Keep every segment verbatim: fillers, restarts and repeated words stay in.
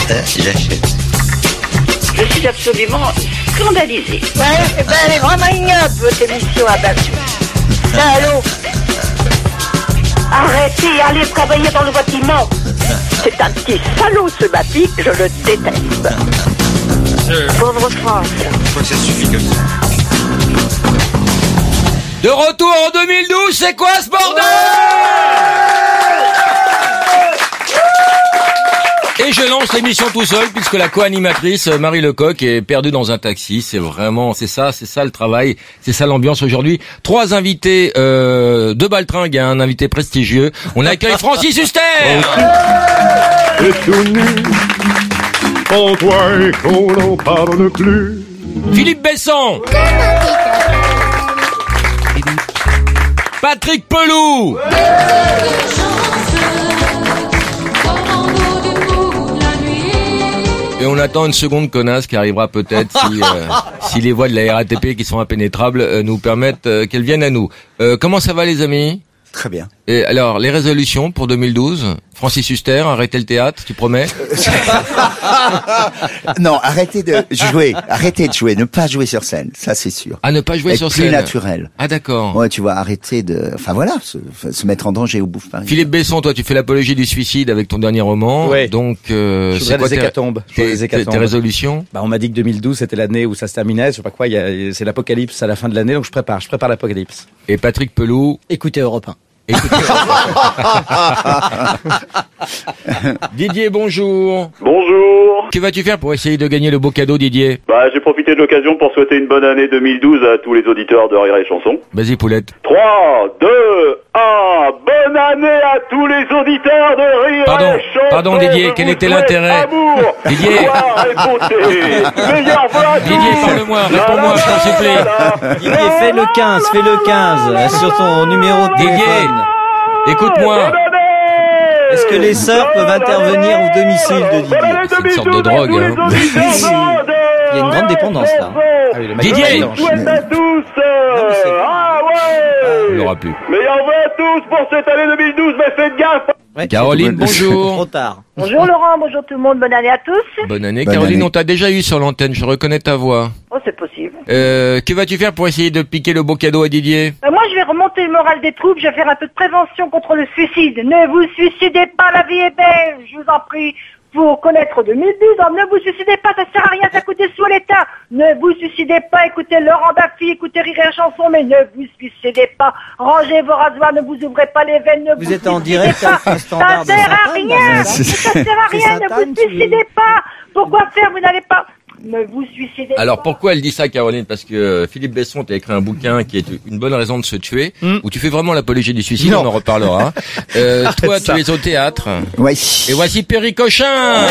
ça, j'achète. Je suis absolument scandalisée. Ouais, eh ben, elle est vraiment ignoble, votre émission à battre. Salaud. Arrêtez, allez travailler dans le bâtiment. C'est un petit salaud, ce Bapi, je le déteste. Je... Pauvre France. Je crois que ça suffit comme ça. De retour en deux mille douze, c'est quoi ce bordel? Et je lance l'émission tout seul puisque la co-animatrice Marie Lecoq est perdue dans un taxi. C'est vraiment, c'est ça, c'est ça le travail, c'est ça l'ambiance aujourd'hui. Trois invités, euh, deux baltringues et un invité prestigieux. On accueille Francis Huster. Et tout nu, en toi et qu'on n'en parle plus. Philippe Besson. Patrick Pelou. Et on attend une seconde connasse qui arrivera peut-être si, euh, si les voies de la R A T P qui sont impénétrables euh, nous permettent euh, qu'elles viennent à nous. Euh, comment ça va les amis? Très bien. Et alors, les résolutions pour deux mille douze? Francis Huster, arrêtez le théâtre, tu promets? Non, arrêtez de jouer, arrêtez de jouer, ne pas jouer sur scène, ça c'est sûr. Ah, ne pas jouer Être sur plus scène. naturel. Ah, d'accord. Ouais, tu vois, arrêter de, enfin voilà, se, se mettre en danger au Bouffe Paris. Philippe Besson, toi, tu fais l'apologie du suicide avec ton dernier roman. Ouais. Donc, euh, Je c'est voudrais quoi des tes, hécatombes. Je voudrais tes, des tes, hécatombes. tes résolutions? Bah, on m'a dit que deux mille douze c'était l'année où ça se terminait, je sais pas quoi, il y a, c'est l'apocalypse à la fin de l'année, donc je prépare, je prépare l'apocalypse. Et Patrick Pelou? Écoutez Europe un. Écoutez. Didier, bonjour. Bonjour. Que vas-tu faire pour essayer de gagner le beau cadeau, Didier? Bah, j'ai profité de l'occasion pour souhaiter une bonne année deux mille douze à tous les auditeurs de Rire et Chanson. Vas-y, Poulette. trois, deux, un, bonne année à tous les auditeurs de Rire Pardon, et Chanson. pardon, Didier, quel Je vous était souhaite l'intérêt? Amour, Didier. gloire et beauté. Meilleurs vœux à tous. Didier, parle-moi, réponds-moi, je t'en supplie. Didier, fais le quinze, fais le quinze, sur ton numéro de Didier, téléphone. écoute-moi. Est-ce que les sœurs peuvent intervenir au domicile de Didier? C'est une sorte de drogue, hein. Il y a une grande dépendance, là. Ah oui, le mec Didier. est mélange. Je souhaite à tous. euh, Ah Il ouais. n'aura plus. Meilleurs vœux à tous pour cette année deux mille douze, mais faites gaffe. Ouais, Caroline, bonjour. Trop tard. Bonjour Laurent, bonjour tout le monde, bonne année à tous. Bonne année. Bonne Caroline, année. on t'a déjà eu sur l'antenne, je reconnais ta voix. Oh, c'est possible. Euh, que vas-tu faire pour essayer de piquer le beau cadeau à Didier? Euh, moi, je vais remonter le moral des troupes, je vais faire un peu de prévention contre le suicide. Ne vous suicidez pas, la vie est belle, je vous en prie. Pour connaître deux mille douze, ne vous suicidez pas, ça sert à rien, ça coûte des sous à l'État. Ne vous suicidez pas, écoutez Laurent Baffy, écoutez Rire et Chanson, mais ne vous suicidez pas. Rangez vos rasoirs, ne vous ouvrez pas les veines, ne vous, Vous êtes en suicidez direct pas. avec un standard Ça de sert à Satan, rien, dans un- ça sert à C'est rien, ne Satan, vous tu veux- suicidez pas. Pourquoi faire, vous n'allez pas... Ne vous suicidez Alors pas. pourquoi elle dit ça, Caroline? Parce que euh, Philippe Besson t'a écrit un bouquin qui est une bonne raison de se tuer, Mm. où tu fais vraiment l'apologie du suicide, Non. on en reparlera. Euh, toi, Arrête ça. tu es au théâtre. Ouais. Et voici Perry Cochin.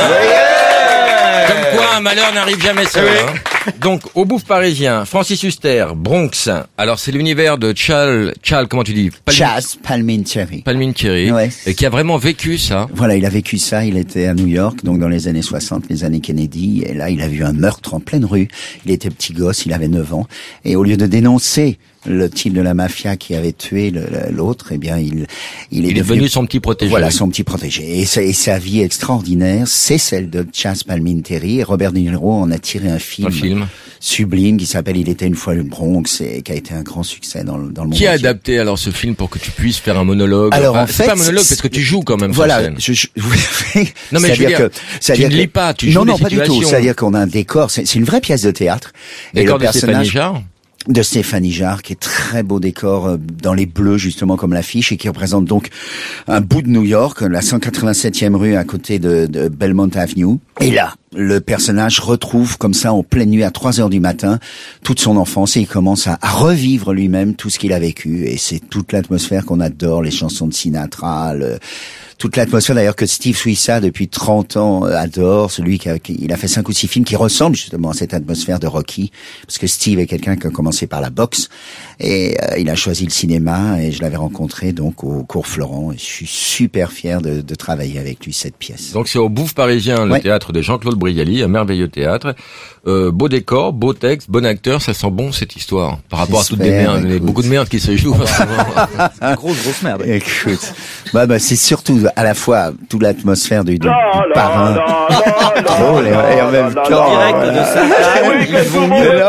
Comme quoi un malheur n'arrive jamais seul. Hein. Donc, au Bouffe parisien, Francis Huster, Bronx. Alors, c'est l'univers de Charles, Charles, comment tu dis? Palmin- Chaz Palminteri. Palminteri, Ouais. euh, qui a vraiment vécu ça. Voilà, il a vécu ça, il était à New York, donc dans les années soixante, les années Kennedy, et là, il a vu un meurtre en pleine rue. Il était petit gosse, il avait neuf ans, et au lieu de dénoncer le type de la mafia qui avait tué le- le- l'autre, eh bien, il, il est Il est devenu son petit protégé. Voilà, son petit protégé. Et sa, et sa vie extraordinaire, c'est celle de Chaz Palminteri, et Robert De Niro en a tiré un film, Un film. sublime qui s'appelle Il était une fois le Bronx, et qui a été un grand succès dans, le- dans le monde Qui a entier. adapté alors ce film pour que tu puisses faire un monologue? Alors, en c'est fait, pas un monologue c'est- parce que tu joues quand même Voilà, sur scène. je, je, Non, mais je veux c'est-à-dire dire, que, c'est-à-dire tu ne que- lis pas, tu joues non, des non, pas du tout. situations. C'est-à-dire qu'on a un décor, c'est, c'est une vraie pièce de théâtre. Et Décor le de Stéphanie personnage Jarre. de Stéphanie Jarre, qui est très beau décor euh, dans les bleus, justement, comme l'affiche, et qui représente donc un bout de New York, la cent quatre-vingt-septième rue à côté de, de Belmont Avenue. Et là, le personnage retrouve comme ça en pleine nuit à trois heures du matin toute son enfance et il commence à, à revivre lui-même tout ce qu'il a vécu. Et c'est toute l'atmosphère qu'on adore, les chansons de Sinatra, le, toute l'atmosphère d'ailleurs que Steve Suissa depuis trente ans euh, adore, celui qui a, qui, il a fait cinq ou six films qui ressemblent justement à cette atmosphère de Rocky, parce que Steve est quelqu'un qui a commencé par la boxe et euh, il a choisi le cinéma et je l'avais rencontré donc au Cours Florent et je suis super fier de, de travailler avec lui cette pièce. Donc c'est au Bouffe parisien, le Ouais. théâtre de Jean-Claude Brialy, un merveilleux théâtre. Euh, beau décor, beau texte, bon acteur, ça sent bon cette histoire. Par rapport à toutes les merdes, il y a beaucoup de merde qui se joue. Une grosse, grosse merde. Écoute, bah, bah, c'est surtout à la fois toute l'atmosphère du, du, du parrain. Drôle et, et en même temps. Direct de sa table, ils vont mieux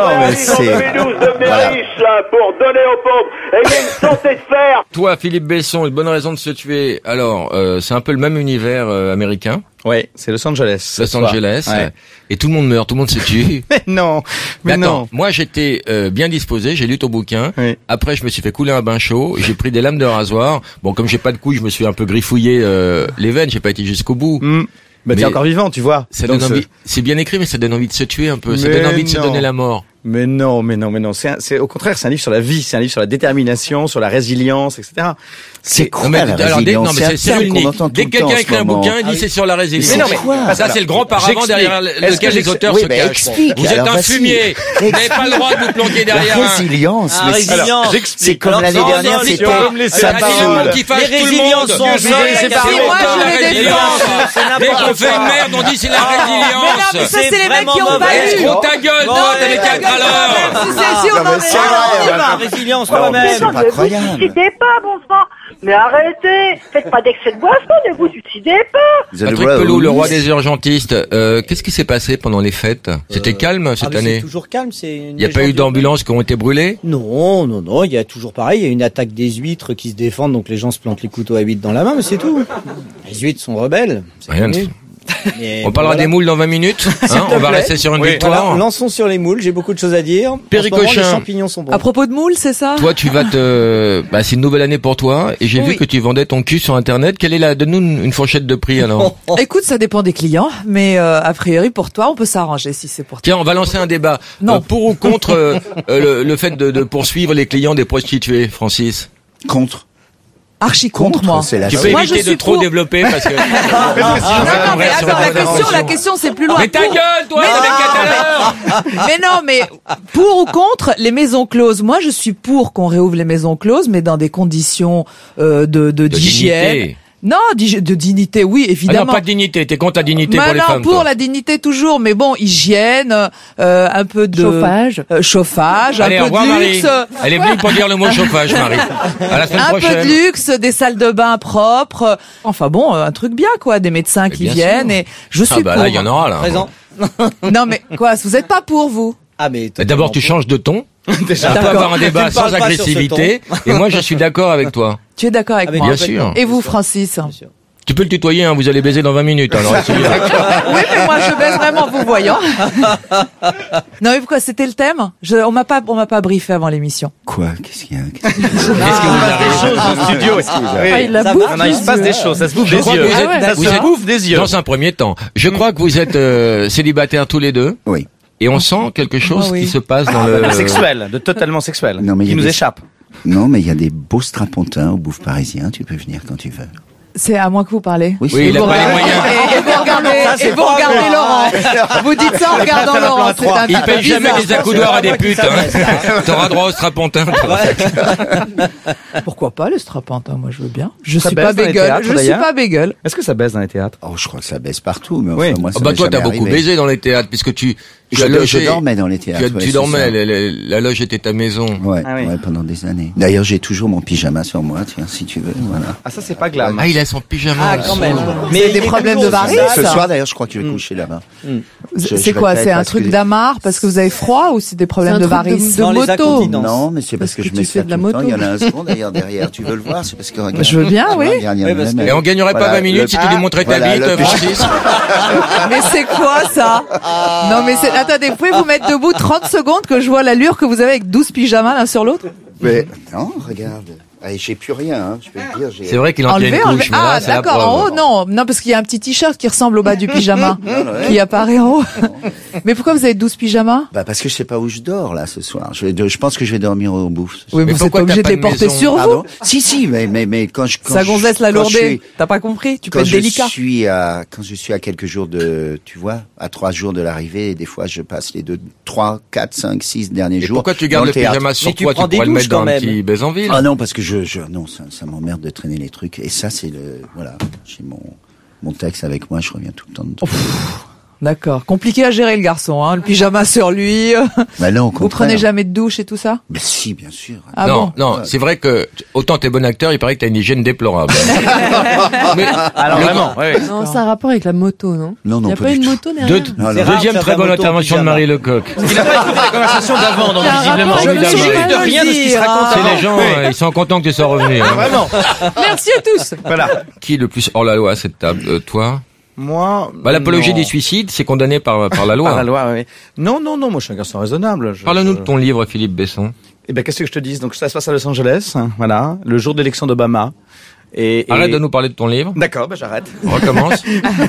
de Méris, là, pour donner aux pauvres. Et il y a une santé de fer. Toi, Philippe Besson, une bonne raison de se tuer. Alors, euh, c'est un peu le même univers euh, américain. Ouais, c'est Los Angeles. Los Angeles. Ouais. Et tout le monde meurt, tout le monde se tue. Mais non, mais, mais attends, non. moi j'étais euh, bien disposé, j'ai lu ton bouquin. Oui. Après, je me suis fait couler un bain chaud, j'ai pris des lames de rasoir. Bon, comme j'ai pas de couilles, je me suis un peu griffouillé euh, les veines, j'ai pas été jusqu'au bout. Mmh. Bah, t'es encore vivant, tu vois. Ça Donc, donne envie. C'est bien écrit, mais ça donne envie de se tuer un peu. Ça Mais donne envie de se non. donner la mort. Mais non, mais non, mais non. C'est, un- c'est au contraire, c'est un livre sur la vie, c'est un livre sur la détermination, sur la résilience, et cetera. C'est quoi Non, mais, la alors, dès, non, résilience? mais c'est, c'est un terme qu'on unique. entend tout Dès le que quelqu'un temps en écrit ce un moment. bouquin, il dit c'est sur la résilience. Mais non, mais quoi ça, c'est le grand paravent J'explique. derrière Est-ce lequel que les j'explique auteurs Oui, se mais cachent. explique. Vous êtes Alors, un vas-y. fumier. Vous n'avez pas le droit de vous planquer derrière La un... résilience. Ah, mais c'est- résilience. C'est comme Alors, l'année non, dernière, non, c'était on peut me laisser ça la parle. parole. qui fâche Les tout le résiliences monde. sont en Que jeu, c'est c'est pas pas la moi, je les résilience. défends. Dès qu'on fait une merde, on dit c'est la résilience. mais ça, c'est les mecs vraiment qui ont pas mauvais. lu. Gros ta gueule, Bon, toi, t'as allez, les quatre à l'heure. Si c'est si on Non, en mais est c'est là, vrai, on y va. Résilience Non, toi-même. mais c'est pas ne vous croyable. suicidez pas, bon sang. Mais arrêtez. Faites pas d'excès de boisson, ne vous suicidez pas. Vous allez Patrick voir, Pelou, le oui. roi des urgentistes, euh, qu'est-ce qui s'est passé pendant les fêtes? C'était calme cette Ah, mais année? c'est toujours calme, c'est une Il n'y a pas eu légende d'ambulances qui ont été brûlées? Non, non, non, il y a toujours pareil, il y a une attaque des huîtres qui se défendent, donc les gens se plantent les couteaux à huîtres dans la main, mais c'est tout. Les huîtres sont rebelles. c'est Rien de- connu. Mais On parlera voilà. des moules dans vingt minutes. Hein, on va plaît. rester sur une Oui. victoire. Voilà, lançons sur les moules, j'ai beaucoup de choses à dire. En ce moment, Péricochin. les champignons sont bons. À propos de moules, c'est ça? Toi, tu vas te, bah, c'est une nouvelle année pour toi, et j'ai Oui. vu que tu vendais ton cul sur Internet. Quelle est la, donne-nous une, une fourchette de prix, alors. Écoute, ça dépend des clients, mais euh, a priori pour toi, on peut s'arranger si c'est pour toi. Tiens, on va lancer un débat. Non. Euh, pour ou contre euh, euh, le, le fait de, de poursuivre les clients des prostituées, Francis? Contre. Archi contre, moi. c'est la Tu seule. peux Moi, je éviter de suis trop pour. développer parce que. Non, non, mais sur attends, la la question, convention. la question, c'est plus loin. Mais ta Pour- gueule, toi, Mais t'as non, les quatre à l'heure. Mais non, mais pour ou contre les maisons closes? Moi, je suis pour qu'on réouvre les maisons closes, mais dans des conditions euh, de de- De d'hygiène. dignité. Non, d'hygi- de dignité, oui, Ah non, évidemment. pas de dignité. T'es contre la dignité Mais pour les non, femmes. pour toi. la dignité toujours, mais bon, hygiène, euh, un peu de Chauffage. euh, chauffage, Allez, un au peu revoir, de Marie. luxe, Elle est venue pour dire le mot chauffage, Marie. À la semaine un peu prochaine. de luxe, des salles de bain propres. Enfin bon, euh, un truc bien quoi, des médecins Mais qui bien viennent sûr. et je suis Ah bah pour. là, il y en aura là. Présent. Non mais quoi, vous êtes pas pour vous? Ah, mais Mais D'abord, tu changes de ton. Déjà, On peut d'accord. avoir un débat Tu ne parles sans pas sur ce agressivité. Et moi, je suis d'accord avec toi. Tu es d'accord avec Ah, mais moi? Bien sûr. Et vous, Francis? Bien sûr. Tu peux le tutoyer, hein, vous allez baiser dans vingt minutes. Alors, essayez. Oui, mais moi je baisse vraiment en vous voyant. Non mais pourquoi c'était le thème? Je, on m'a pas, on m'a pas briefé avant l'émission. Quoi? Qu'est-ce qu'il y a? Qu'est-ce qu'il y a Qu'est-ce que vous avez Des choses dans le studio. Oui. Ah, il la Ça bouffe. va, Non, non, il se passe des choses, ça se bouffe Je des crois yeux. que vous êtes- Ah ouais, vous ça se êtes- bouffe des yeux. Dans un premier temps, je crois que vous êtes euh, célibataires tous les deux. Oui. Et on sent quelque chose Ah oui. qui se passe dans Euh, le... Sexuel, de totalement sexuel, Non, mais il y qui a nous des- échappe. Non, mais il y a des beaux strapontins au Bouffe Parisien. Tu peux venir quand tu veux. C'est à moi que vous parlez. Oui, Oui, il a vous pas les regardez- moyens. Et, et vous regardez, Ça, c'est et vous pas regardez moi. Laurent. Vous dites ça en regardant faire un plan Laurent. à C'est trois. un Il petit peu paye jamais bizarre. les accoudoirs à des C'est pas moi putes. qui s'adresse, Hein. T'auras droit au strapontin. toi. Pourquoi pas le strapontin? Moi, je veux bien. Je Ça suis baisse pas dans les bégueule. théâtres, Je suis d'ailleurs pas bégueule. Est-ce que ça baisse dans les théâtres? Oh, je crois que ça baisse partout, mais Oui. enfin, moi, ça Ah bah m'est toi, jamais t'as beaucoup arrivé. baisé dans les théâtres puisque tu... tu Je, as je logé- dormais dans les Tu, théâtres. as- ouais, tu c'est dormais, ça. la, la- la loge était ta maison. Ouais, Ah oui. ouais, pendant des années. D'ailleurs, j'ai toujours mon pyjama sur moi, tiens, si tu veux, voilà. Ah, ça, c'est pas glam. Ah, il a son pyjama. Ah, le quand soir. même. Mais il des est problèmes toujours de varices, sale. Ce ça. soir, d'ailleurs, je crois que je vais coucher là-bas. Je- C'est je quoi? répète C'est un parce truc que- d'amarre parce que vous avez froid ou c'est des problèmes C'est de un truc de- varices? dans les moto? incontinences. Non, mais c'est parce, Parce que, que je tu mets fais ça de la tout le temps. moto. Il y en a un second d'ailleurs derrière. Tu veux le voir? C'est parce que regarde. Je veux bien, oui. Regarde, il y en a Oui, parce même- Et on gagnerait pas Voilà, vingt minutes le- si tu lui montrais ta Voilà, bite, le pyjama. Francis. Mais c'est quoi ça? Non mais c'est... Attendez, vous pouvez vous mettre debout trente secondes que je vois l'allure que vous avez avec douze pyjamas l'un sur l'autre? Mais non, regarde. Ah, j'ai plus rien, hein, je peux te dire. j'ai- C'est vrai qu'il en tient Enlevé, une enlevé. couche, mais Ah là, c'est la d'accord, preuve. en haut non. Non parce qu'il y a un petit t-shirt qui ressemble au bas du pyjama ouais. qui apparaît en haut. Mais pourquoi vous avez douze pyjamas? Bah parce que je sais pas où je dors là ce soir. Je, vais- je pense que je vais dormir au bouffe. ce Oui, soir. mais vous êtes pourquoi pas obligé t'as de les pas de porter maison? sur vous. Pardon Si si, mais mais mais quand je quand Sa je- gonzesse l'a quand je lourdée. suis- T'as pas compris? Tu peux Quand être je délicat. suis à quand je suis à quelques jours de tu vois à trois jours de l'arrivée, et des fois je passe les deux trois quatre cinq six derniers Et jours. pourquoi tu dans gardes le théâtre. pyjama sur Mais tu toi? prends Tu des pourrais le douches mettre dans quand un même. petit Bézanville. Ah non parce que je je non ça, ça m'emmerde de traîner les trucs et ça c'est le voilà j'ai mon mon texte avec moi je reviens tout le temps. dedans. D'accord. Compliqué à gérer le garçon, hein. Le pyjama sur lui. Bah non, au Vous contraire. prenez jamais de douche et tout ça? Mais si, bien sûr. Ah non, bon? non, c'est vrai que autant t'es bon acteur, il paraît que t'as une hygiène déplorable. Mais Alors le- vraiment, oui, oui. Non, ça a rapport avec la moto, non? Non, non, Il n'y a pas pas du une tout. moto Deux- derrière? Non, non. C'est rare deuxième de très faire bonne la moto en intervention de pyjama. Marie Lecoq. Il n'a pas écouté la conversation d'avant, donc Il y a un visiblement. rapport Je me avec soucie le de rien de ce qui se raconte Ah. C'est avant. les gens, euh, ils sont contents que tu sois revenu. hein. Vraiment. Merci à tous. Voilà. Qui est le plus hors la loi à cette table? Euh, Toi? Moi. Bah, l'apologie non. du suicide, c'est condamné par, par la loi. Par la loi, oui. Non, non, non, moi je suis un garçon raisonnable. Je- Parle-nous de je- ton livre, Philippe Besson. Eh ben, qu'est-ce que je te dis? Donc, ça se passe à Los Angeles, hein, voilà, le jour de l'élection d'Obama. Et, et- Arrête de nous parler de ton livre. D'accord, ben j'arrête. Recommence.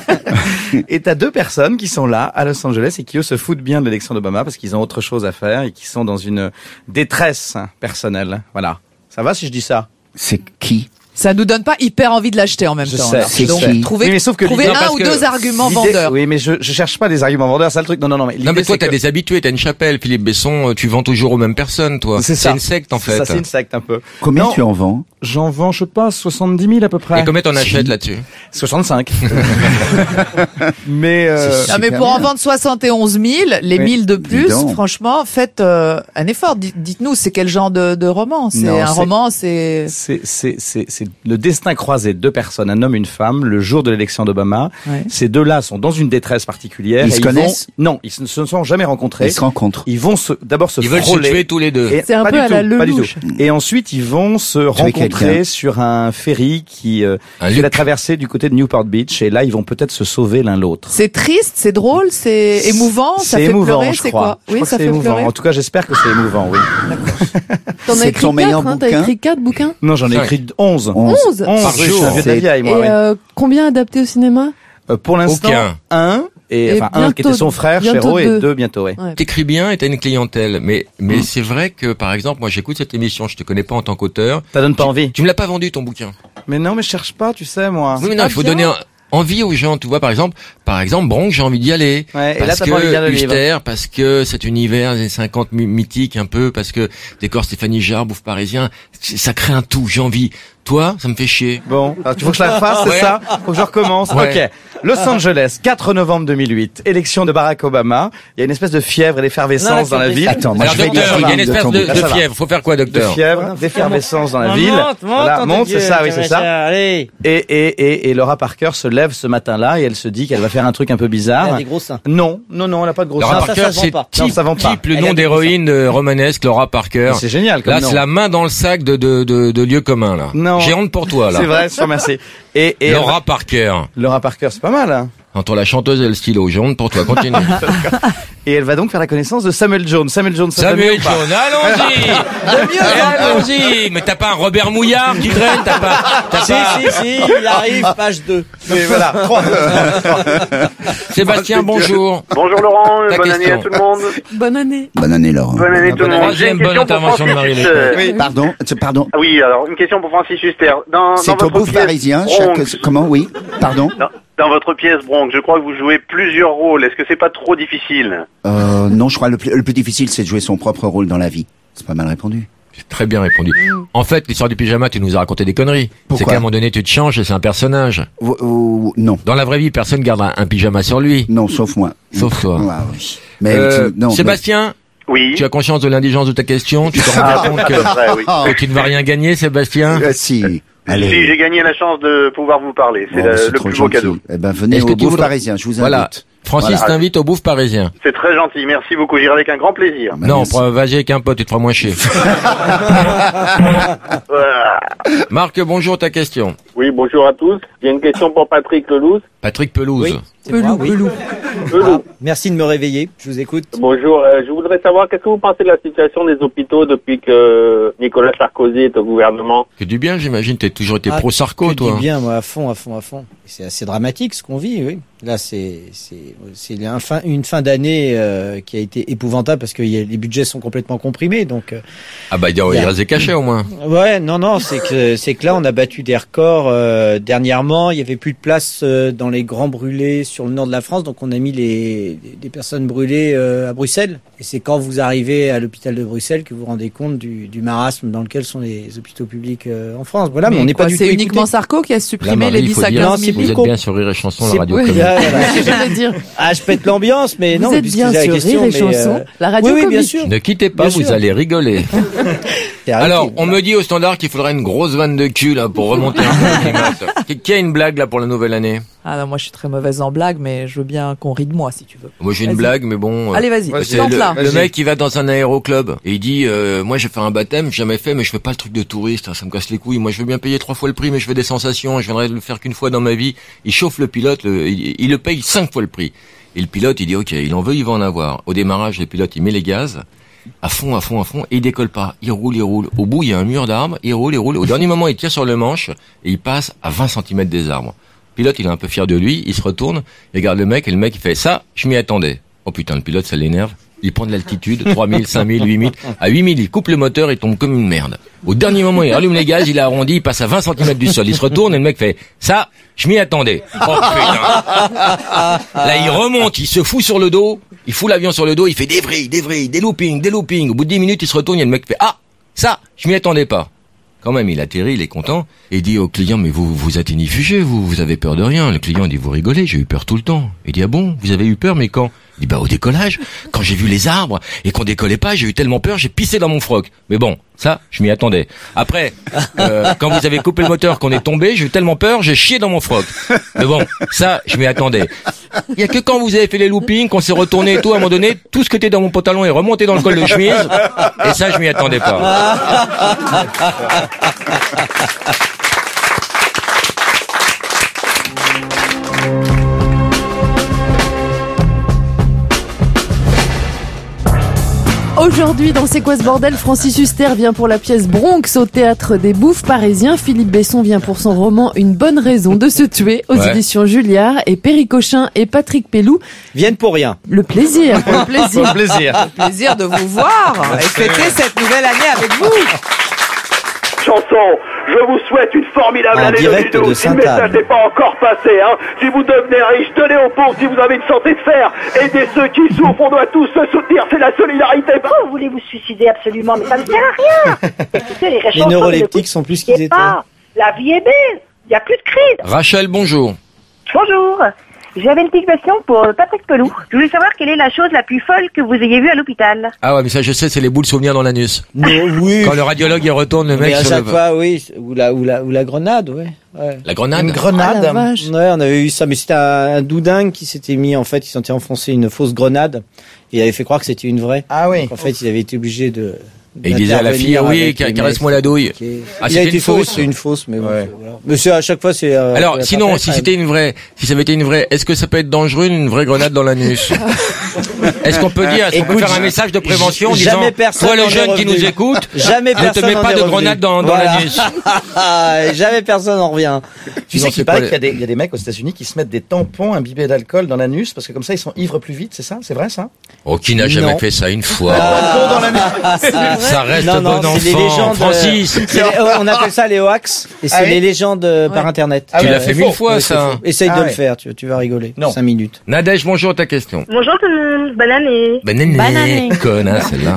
Et t'as deux personnes qui sont là, à Los Angeles, et qui eux se foutent bien de l'élection d'Obama parce qu'ils ont autre chose à faire et qui sont dans une détresse personnelle. Voilà. Ça va si je dis ça? C'est qui? Ça nous donne pas hyper envie de l'acheter en même Je temps. sais, alors. c'est Donc, qui trouvez, Oui, mais sauf que trouvez l'idée- un parce ou que deux arguments L'idée- vendeurs. Oui, mais je, je cherche pas des arguments vendeurs, c'est ça le truc. Non, non, non. Mais Non, l'idée, mais toi, c'est t'as que- des habitués, t'as une chapelle, Philippe Besson, euh, tu vends toujours aux mêmes personnes, toi. C'est C'est ça. une secte, en C'est fait. Ça, c'est une secte un peu. Combien Non, tu en vends? J'en vends, je sais pas, soixante-dix mille à peu près. Et combien t'en achètes là-dessus? soixante-cinq. mais, euh, C'est Non, mais super pour en bien. vendre soixante et onze mille, les Oui. mille de Dis plus, donc. franchement, faites euh, un effort. Dites- Dites-nous, c'est quel genre de, de roman? C'est Non, un c'est- roman, c'est... c'est, c'est, c'est, c'est le destin croisé de deux personnes, un homme et une femme, le jour de l'élection d'Obama. Ouais. Ces deux-là sont dans une détresse particulière. Ils et se vont- connaissent? Non, ils se- ne se sont jamais rencontrés. Ils se rencontrent. Ils vont se, d'abord se Ils veulent se frôler. tuer tous les deux. Et- C'est un pas peu du à tout, la pas du Lelouch. tout. Et ensuite, ils vont se rencontrer quelqu'un. sur un ferry qui euh, Un fait Luc. la traversée du côté de Newport Beach. Et là, ils vont peut-être se sauver l'un l'autre. C'est triste, c'est drôle, c'est émouvant, ça C'est fait émouvant, pleurer, je c'est crois. quoi? Je Oui, crois que ça c'est fait émouvant. pleurer. En tout cas, j'espère que c'est émouvant, oui. T'en as C'est écrit ton meilleur quatre, hein, t'as bouquin écrit quatre bouquins? Non, j'en ai Cinq. écrit onze. Onze. onze? onze, Par oui, je jour. suis un vieux de la C'est- vieille, moi, Et ouais. euh, combien adaptés au cinéma? Euh, pour l'instant, Aucun. un, et, Et enfin, un qui était bientôt- son frère, bientôt Chéreau, et deux. deux bientôt, ouais. Ouais. T'écris bien et t'as une clientèle, mais mais c'est vrai que par exemple, moi j'écoute cette émission, je te connais pas en tant qu'auteur. Ça donne pas envie. Tu me l'as pas vendu ton bouquin. Mais non, mais je cherche pas, tu sais, moi. Oui, mais non, pas il faut bien. donner un- envie aux gens. Tu vois, par exemple, par exemple, Bronx, j'ai envie d'y aller. Ouais, et parce là, t'as que pas envie de lire le livre. Huster, parce que cet univers des cinquante my- mythique un peu, parce que décor Stéphanie Jarre, bouffe parisien, c- ça crée un tout. J'ai envie. Toi, ça me fait chier. Bon, alors, tu veux que je la fasse, c'est Ouais. ça? Faut que je recommence. Ouais. Ok. Los Angeles, quatre novembre deux mille huit, élection de Barack Obama. Il y a une espèce de fièvre et d'effervescence dans la ville. Attends, moi Alors je vais docteur, il y a une de espèce ton de, bouquin. de Ça va. fièvre. Faut faire quoi, De docteur? fièvre, d'effervescence dans la ville. Voilà, monte, c'est ça, oui, c'est ça. Allez, Et, et, et, et Laura Parker se lève ce matin-là et elle se dit qu'elle va faire un truc un peu elle a bizarre. des gros seins. Non, non, non, elle a pas de gros Laura seins. ça, Parker, ça se vend c'est pas. Non, type, ça vend pas. type le Elle a nom des d'héroïne euh, romanesque, Laura Parker. C'est génial comme Là, nom. c'est la main dans le sac de de de, de lieu commun là. Non. J'ai honte pour toi là. C'est vrai, je te remercie. Et, et Laura Parker. Laura Parker, c'est pas mal, hein. Entre la chanteuse et le stylo, j'ai honte pour toi. Continue. Et elle va donc faire la connaissance de Samuel Jones. Samuel Jones, ça Samuel t'amuse ou pas? Jones, allons-y. Allons-y. Mais t'as pas un Robert Mouillard qui traîne, t'as pas. T'as Si, pas. si, si, il arrive, page deux. Mais voilà, trois. Sébastien, bonjour. Bonjour Laurent, Ta bonne question. année à tout le monde. Bonne année. Bonne année, Laurent. Bonne année tout le monde. J'ai Troisième une bonne question pour intervention de Francis Marie Huster. Lecoq. Oui, pardon, c'est- pardon. Ah oui, alors une question pour Francis Huster. Dans, C'est dans au votre bouffe pièce parisien, Bronx, chaque, comment, oui, pardon. dans, dans votre pièce Bronx, je crois que vous jouez plusieurs rôles. Est-ce que c'est pas trop difficile? Euh, non, je crois le plus, le plus difficile, c'est de jouer son propre rôle dans la vie. C'est pas mal répondu. J'ai très bien répondu. En fait, l'histoire du pyjama, tu nous as raconté des conneries. C'est Pourquoi qu'à un moment donné, tu te changes et c'est un personnage. Ou- ou- non, Dans la vraie vie, personne garde un, un pyjama sur lui. non, sauf moi. Sauf toi. Ah, oui. Mais Euh, tu- non, Sébastien, Oui. tu as conscience de l'indigence de ta question? Tu te rends Ah, bien compte c'est que, vrai, oui. mais- que tu ne vas rien gagner, Sébastien? Euh, si. Allez. Si j'ai gagné la chance de pouvoir vous parler, c'est Bon, le, c'est le trop plus beau gentil. cadeau. Eh ben, venez Est-ce au que tu bouffe voudrais- parisien, je vous invite. Voilà. Francis Voilà. t'invite au bouffe parisien. C'est très gentil, merci beaucoup, j'irai avec un grand plaisir. Bah, non, merci. pour- vas-y avec un pote, tu te feras moins chier. Voilà. Marc, bonjour, ta question. Oui, bonjour à tous. J'ai une question pour Patrick Lelouch. Patrick Pelouse. Oui, c'est moi, oui. Lelouch. Ah, merci de me réveiller, je vous écoute. Bonjour, euh, je voudrais savoir qu'est-ce que vous pensez de la situation des hôpitaux depuis que Nicolas Sarkozy est au gouvernement. Que du bien, j'imagine, t'as toujours été Ah, pro-Sarko, que toi. du bien, moi, à fond, à fond, à fond. C'est assez dramatique ce qu'on vit, oui. Là, c'est c'est c'est un fin, une fin d'année euh, qui a été épouvantable parce que y a, les budgets sont complètement comprimés, donc. Euh, Ah bah, il y a- il reste des cachets, au moins. Ouais, non, non, c'est que c'est que là, on a battu des records. Euh, dernièrement, il y avait plus de place euh, dans les grands brûlés sur le nord de la France, donc on a mis les des personnes brûlées euh, à Bruxelles. Et c'est quand vous arrivez à l'hôpital de Bruxelles que vous vous rendez compte du, du marasme dans lequel sont les hôpitaux publics euh, en France. Voilà, mais, mais on n'est pas du tout C'est uniquement écouté. Sarko qui a supprimé Là, Marie, les il dix faut à dire, quinze mille. Vous êtes bien sur Rire et Chanson, la radio Oui, commune. là, voilà. J'allais dire. Ah, je pète l'ambiance, mais non. Vous êtes puisque bien c'est la sur question, Rire et mais, Chanson, euh, la radio oui, oui, bien comique. sûr. Ne quittez pas, Bien vous sûr. allez rigoler. C'est arrêté, Alors, on voilà. me dit au standard qu'il faudrait une grosse vanne de cul là pour remonter un peu le climat. Qui- Qui a une blague là pour la nouvelle année? Ah non, moi je suis très mauvaise en blague, mais je veux bien qu'on rie de moi si tu veux. Moi j'ai une Vas-y. blague, mais bon. euh, Allez, vas-y, c'est tente le, là. le mec qui va dans un aéroclub et il dit euh, moi j'ai fait un baptême, j'ai jamais fait, mais je fais pas le truc de touriste, hein, ça me casse les couilles. Moi je veux bien payer trois fois le prix, mais je veux des sensations. Je viendrai le faire qu'une fois dans ma vie. Il chauffe le pilote, le- il, il le paye cinq fois le prix. Et le pilote il dit ok, il en veut, il va en avoir. Au démarrage, le pilote il met les gaz. À fond, à fond, à fond, et il décolle pas. Il roule, il roule. Au bout, il y a un mur d'arbres, il roule, il roule. Au dernier moment, il tire sur le manche, et il passe à vingt centimètres des arbres. Le pilote, il est un peu fier de lui, il se retourne, il regarde le mec, et le mec, il fait ça, je m'y attendais. Oh putain, le pilote, ça l'énerve. Il prend de l'altitude, trois mille, cinq mille, huit mille. À huit mille, il coupe le moteur, il tombe comme une merde. Au dernier moment, il rallume les gaz, il arrondit, il passe à vingt centimètres du sol. Il se retourne, et le mec fait ça, je m'y attendais. Oh putain. Là, il remonte, il se fout sur le dos, il fout l'avion sur le dos, il fait des vrilles, des vrilles, des loopings, des loopings. Au bout de dix minutes, il se retourne, il y a le mec qui fait ah, ça, je m'y attendais pas. Quand même, il atterrit, il est content, et il dit au client, mais vous, vous êtes inifugé, vous, vous avez peur de rien. Le client dit, vous rigolez, j'ai eu peur tout le temps. Il dit, ah bon, vous avez eu peur, mais quand? Il dit, bah, au décollage, quand j'ai vu les arbres, et qu'on décollait pas, j'ai eu tellement peur, j'ai pissé dans mon froc. Mais bon, ça, je m'y attendais. Après, euh, quand vous avez coupé le moteur, qu'on est tombé, j'ai eu tellement peur, j'ai chié dans mon froc. Mais bon, ça, je m'y attendais. Il y a que quand vous avez fait les loopings, qu'on s'est retourné et tout, à un moment donné, tout ce qui était dans mon pantalon est remonté dans le col de chemise, et ça, je m'y attendais pas. Aujourd'hui, dans C'est quoi ce bordel, Francis Huster vient pour la pièce Bronx au Théâtre des Bouffes parisiens. Philippe Besson vient pour son roman Une bonne raison de se tuer aux Ouais. éditions Julliard. Et Perry Cochin et Patrick Pellou Viennent pour rien. le plaisir, pour le plaisir. Pour le plaisir. Plaisir de vous voir et fêter cette nouvelle année avec vous. Chanson, je vous souhaite une formidable En année direct deux mille douze. de Si le Sainte-Anne. message n'est pas encore passé, hein. Si vous devenez riche, donnez aux pauvres. Si vous avez une santé de fer, aidez ceux qui souffrent. On doit tous se soutenir. C'est la solidarité. Pourquoi vous voulez vous suicider absolument? Mais ça ne sert à rien. Écoutez, les, Les neuroleptiques sont plus qu'ils étaient. pas. La vie est belle. Il n'y a plus de crise. Rachel, bonjour. Bonjour. J'avais une petite question pour Patrick Pelou. Je voulais savoir quelle est la chose la plus folle que vous ayez vue à l'hôpital. Ah ouais, mais ça, je sais, c'est les boules souvenirs dans l'anus. Non, oui. Quand le radiologue, il retourne le Mais mec à sur chaque le... fois, oui. Ou la, ou la, ou la grenade, ouais. ouais. La grenade. Une grenade. Ah, la vache. Ouais, on avait eu ça, mais c'était un, un doudingue qui s'était mis, en fait, il s'était enfoncé une fausse grenade. Et il avait fait croire que c'était une vraie. Ah oui. Donc, en fait, il avait été obligé de. Et il disait à la fille, ah oui, ca- caresse-moi la douille. Ah, il c'était a été une sauvé, fausse. c'est une fausse, mais bon, Ouais. voilà. Mais c'est à chaque fois, c'est. euh, Alors, la sinon, papette, si hein. c'était une vraie, si ça avait été une vraie, est-ce que ça peut être dangereux, une vraie grenade dans l'anus? Est-ce qu'on peut dire, est-ce qu'on peut Écoute, faire un message de prévention en j- disant, jamais personne toi le n'en est jeune qui revenu. nous écoute, Jamais ne te personne mets n'en pas est de revenu. grenade dans, dans Voilà. l'anus. Jamais personne n'en revient. Tu Non, sais c'est qu'il pas paraît les- qu'il y, a des- il y a des mecs aux États-Unis qui se mettent des tampons imbibés d'alcool dans l'anus parce que comme ça ils sont ivres plus vite, c'est ça? C'est vrai ça? Oh, qui n'a jamais Non. fait ça une fois? Ah, Ça reste non, non, bon c'est les enfant. légendes. Francis, euh, c'est les- oh, on appelle ça les hoax et c'est Ah oui les légendes euh, par internet. Ah tu oui, l'as c'est fait faux. mille fois, Ouais, c'est ça. faux. Essaye Ah de ouais. le faire, tu, tu vas rigoler. Non. Cinq minutes. Nadège, bonjour, ta question. Bonjour tout le monde, bonne année. Ben, néné, Banane. connasse, celle-là.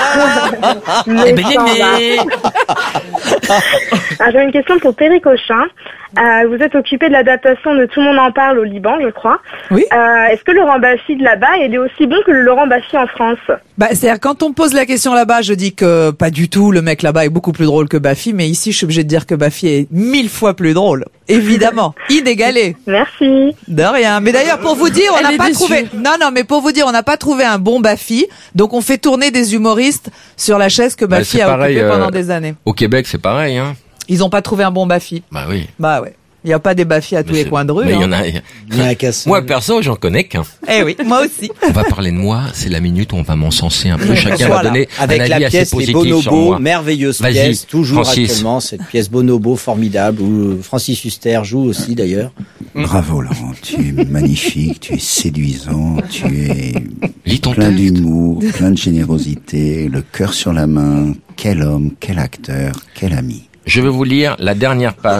Le Ben, standard. néné. Alors, j'ai une question pour Perry Cochin. Euh, vous êtes occupé de l'adaptation de Tout le monde en parle au Liban, je crois. Oui. Euh, est-ce que Laurent Baffy de là-bas, il est aussi bon que le Laurent Baffy en France? Bah, c'est-à-dire, quand on me pose la question là-bas, je dis que pas du tout, le mec là-bas est beaucoup plus drôle que Baffy, mais ici, je suis obligé de dire que Baffy est mille fois plus drôle. Évidemment. Inégalé. Merci. De rien. Mais d'ailleurs, pour vous dire, on Elle n'a est pas déçue. trouvé, non, non, mais pour vous dire, on n'a pas trouvé un bon Baffy. Donc, on fait tourner des humoristes sur la chaise que Bah, Baffy c'est a pareil, occupée euh, pendant des années. Au Québec, c'est pareil, hein. Ils ont pas trouvé un bon Baffy. Bah oui. Bah ouais. Il n'y a pas des Baffy à tous Mais les c'est- coins de rue. Mais il y hein. en a. Il y a un casse. Moi, perso, j'en connais qu'un. Eh oui, moi aussi. On va parler de moi, c'est la minute où on va m'encenser un peu. Chacun va Voilà. donner Avec un la avis assez pièce Les positif sur Bonobos, moi. merveilleuse Vas-y, pièce, toujours Francis. actuellement, cette pièce Bonobo formidable où euh, Francis Huster joue aussi d'ailleurs. Bravo Laurent, tu es magnifique, tu es séduisant, tu es Lis ton plein texte. d'humour, plein de générosité, le cœur sur la main. Quel homme, quel acteur, quel ami. Je vais vous lire la dernière page.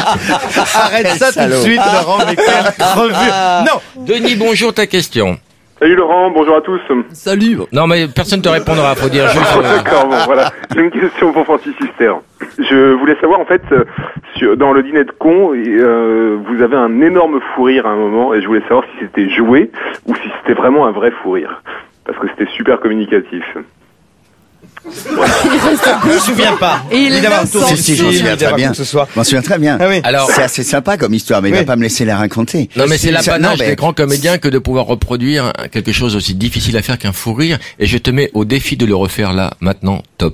Arrête ça tout de salaud. suite, Laurent, mais quelle revue. Non. Denis, bonjour, ta question. Salut Laurent, bonjour à tous. Salut. Non mais personne te répondra, faut dire juste. Ah, d'accord, bon voilà. J'ai une question pour Francis Huster. Je voulais savoir en fait, euh, sur, dans le dîner de con, euh, vous avez un énorme fou rire à un moment et je voulais savoir si c'était joué ou si c'était vraiment un vrai fou rire. Parce que c'était super communicatif. Je me souviens pas. Et il Évidemment, le tout Si, si, je m'en souviens très bien. Ce soir. Je m'en souviens très bien. Ah oui. Alors- c'est assez sympa comme histoire, mais il Oui. va pas me laisser la raconter. Non mais c'est Ça- l'apanage non, mais- des grands comédiens que de pouvoir reproduire quelque chose aussi difficile à faire qu'un fou rire. Et je te mets au défi de le refaire là, maintenant, top.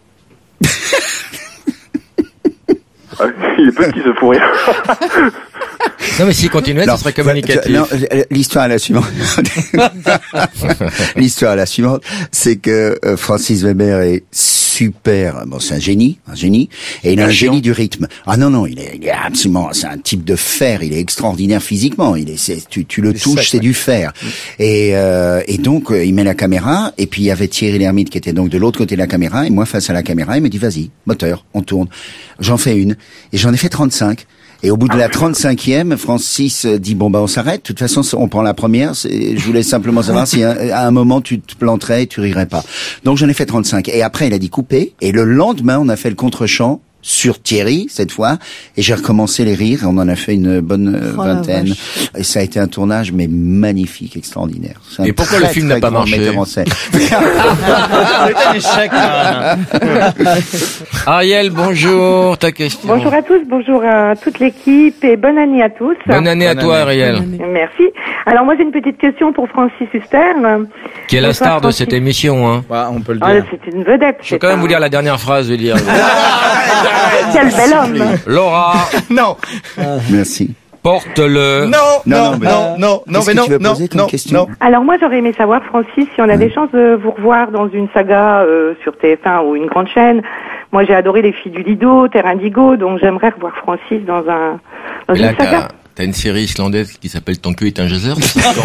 Ah, il est petit ce fou rire. Non mais s'il continuait, Non, ce serait bah, communicatif. non, l'histoire est la suivante. L'histoire est la suivante, c'est que euh, Francis Weber est super. Bon, c'est un génie, un génie, et il a un génie du rythme. Ah non non, il est, il est absolument, c'est un type de fer. Il est extraordinaire physiquement. Il est, c'est, tu, tu le C'est touches, sec, c'est ouais. du fer. Et euh, et donc euh, il met la caméra, et puis il y avait Thierry Lhermitte qui était donc de l'autre côté de la caméra, et moi face à la caméra, il me dit vas-y, moteur, on tourne. J'en fais une, et j'en ai fait trente-cinq. Et au bout de la trente-cinquième, Francis dit bon bah on s'arrête. De toute façon, on prend la première. C'est- Je voulais simplement savoir si à, à un moment tu te planterais et tu rirais pas. Donc j'en ai fait trente-cinq. Et après il a dit couper. Et le lendemain on a fait le contre-champ sur Thierry cette fois. Et j'ai recommencé les rires. On en a fait une bonne euh, Oh la vingtaine. vache. Et ça a été un tournage mais magnifique, extraordinaire. C'est un Et pourquoi le très, film très n'a pas grand marché metteur en scène. C'est un échec. hein. Ariel, bonjour, ta question. Bonjour à tous, bonjour à toute l'équipe et bonne année à tous. Bonne année à Bonne toi, année. Ariel, Bonne année. Merci. Alors moi j'ai une petite question pour Francis Huster. qui est la Bonsoir, star de Francis. cette émission. Hein. Ouais, on peut le Ah, dire. c'est une vedette. Je vais quand même vous lire la dernière phrase, je vais dire. Quel bel homme. Laura, Non, Merci. porte-le. non, Non, non, non, mais- non, non, non, Qu'est-ce mais que non, tu veux non, poser comme non, question non. Alors moi j'aurais aimé savoir Francis si on avait chance de vous revoir dans une saga euh, sur T F un ou une grande chaîne. Moi j'ai adoré Les Filles du Lido, Terre Indigo, donc j'aimerais revoir Francis dans un dans Mais là, une saga. t'as, t'as une série islandaise qui s'appelle Ton cul est un geyser.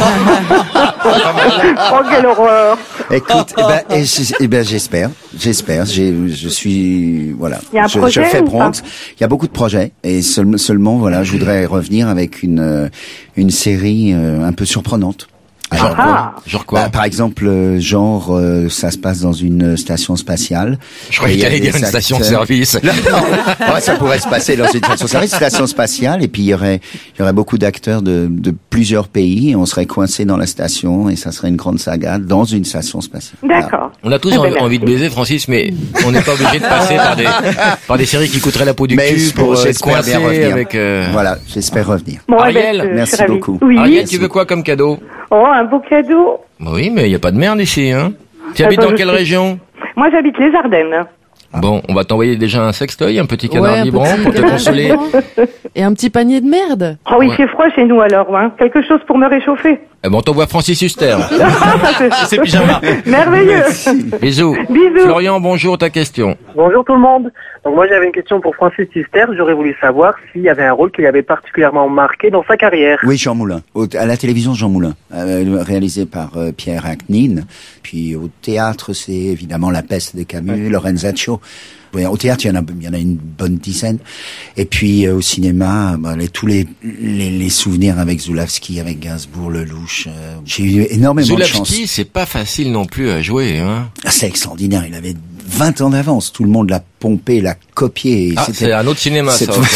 Oh quelle horreur. Écoute, eh ben, eh, j- eh ben, j'espère, j'espère. J'ai, je suis, voilà. Il y a un je, projet je fais ou Bronx. pas Il y a beaucoup de projets et seul- seulement, voilà, je voudrais revenir avec une euh, une série euh, un peu surprenante. Genre Ah. quoi Genre quoi Bah, par exemple, euh, genre, euh, ça se passe dans une station spatiale. Je croyais Et il y a que t'allais des dire une acteurs- station-service. Non, non. Ouais, ça pourrait se passer dans une station-service, station spatiale, et puis il y aurait, il y aurait beaucoup d'acteurs de, de plusieurs pays, et on serait coincé dans la station, et ça serait une grande saga dans une station spatiale. D'accord. On a tous Eh ben, envie, merci. envie de baiser, Francis, mais on n'est pas obligé de passer par des, par des séries qui coûteraient la peau du Mais cul pour euh, être j'espère bien coincé revenir. avec... euh, Voilà, j'espère revenir. Bon, Ariel, eh ben, je- je merci suis ravie. beaucoup. Oui. Ariel, tu veux quoi comme cadeau? Oh un beau cadeau. Bah oui, mais il n'y a pas de merde ici, hein. Tu habites Attends, dans je quelle sais. région? Moi j'habite les Ardennes. Bon, on va t'envoyer déjà un sextoy, un petit Ouais, canard un vibrant petit pour te canard consoler. vibrant. Et un petit panier de merde. Oh oui, Ouais. c'est froid chez nous alors, hein. Quelque chose pour me réchauffer. Eh ben, on t'envoie Francis Huster. C'est pyjama. Merveilleux. Bisous. Bisous. Florian, bonjour, ta question. Bonjour tout le monde. Donc moi j'avais une question pour Francis Huster. J'aurais voulu savoir s'il y avait un rôle qui l'avait particulièrement marqué dans sa carrière. Oui, Jean Moulin. Au- à la télévision, Jean Moulin, euh, réalisé par euh, Pierre Acnin. Puis au théâtre, c'est évidemment La Peste de Camus, Lorenzaccio. Oui, au théâtre, il y en a, il y en a une bonne dizaine. Et puis euh, au cinéma, bah, les, tous les, les, les souvenirs avec Zulawski, avec Gainsbourg, Lelouch. Euh, j'ai eu énormément de chance. Zulawski, c'est pas facile non plus à jouer, hein. Ah, c'est extraordinaire. Il avait vingt ans d'avance. Tout le monde l'a pompé, l'a copié. Et Ah, c'était- c'est un autre cinéma, c'est- ça.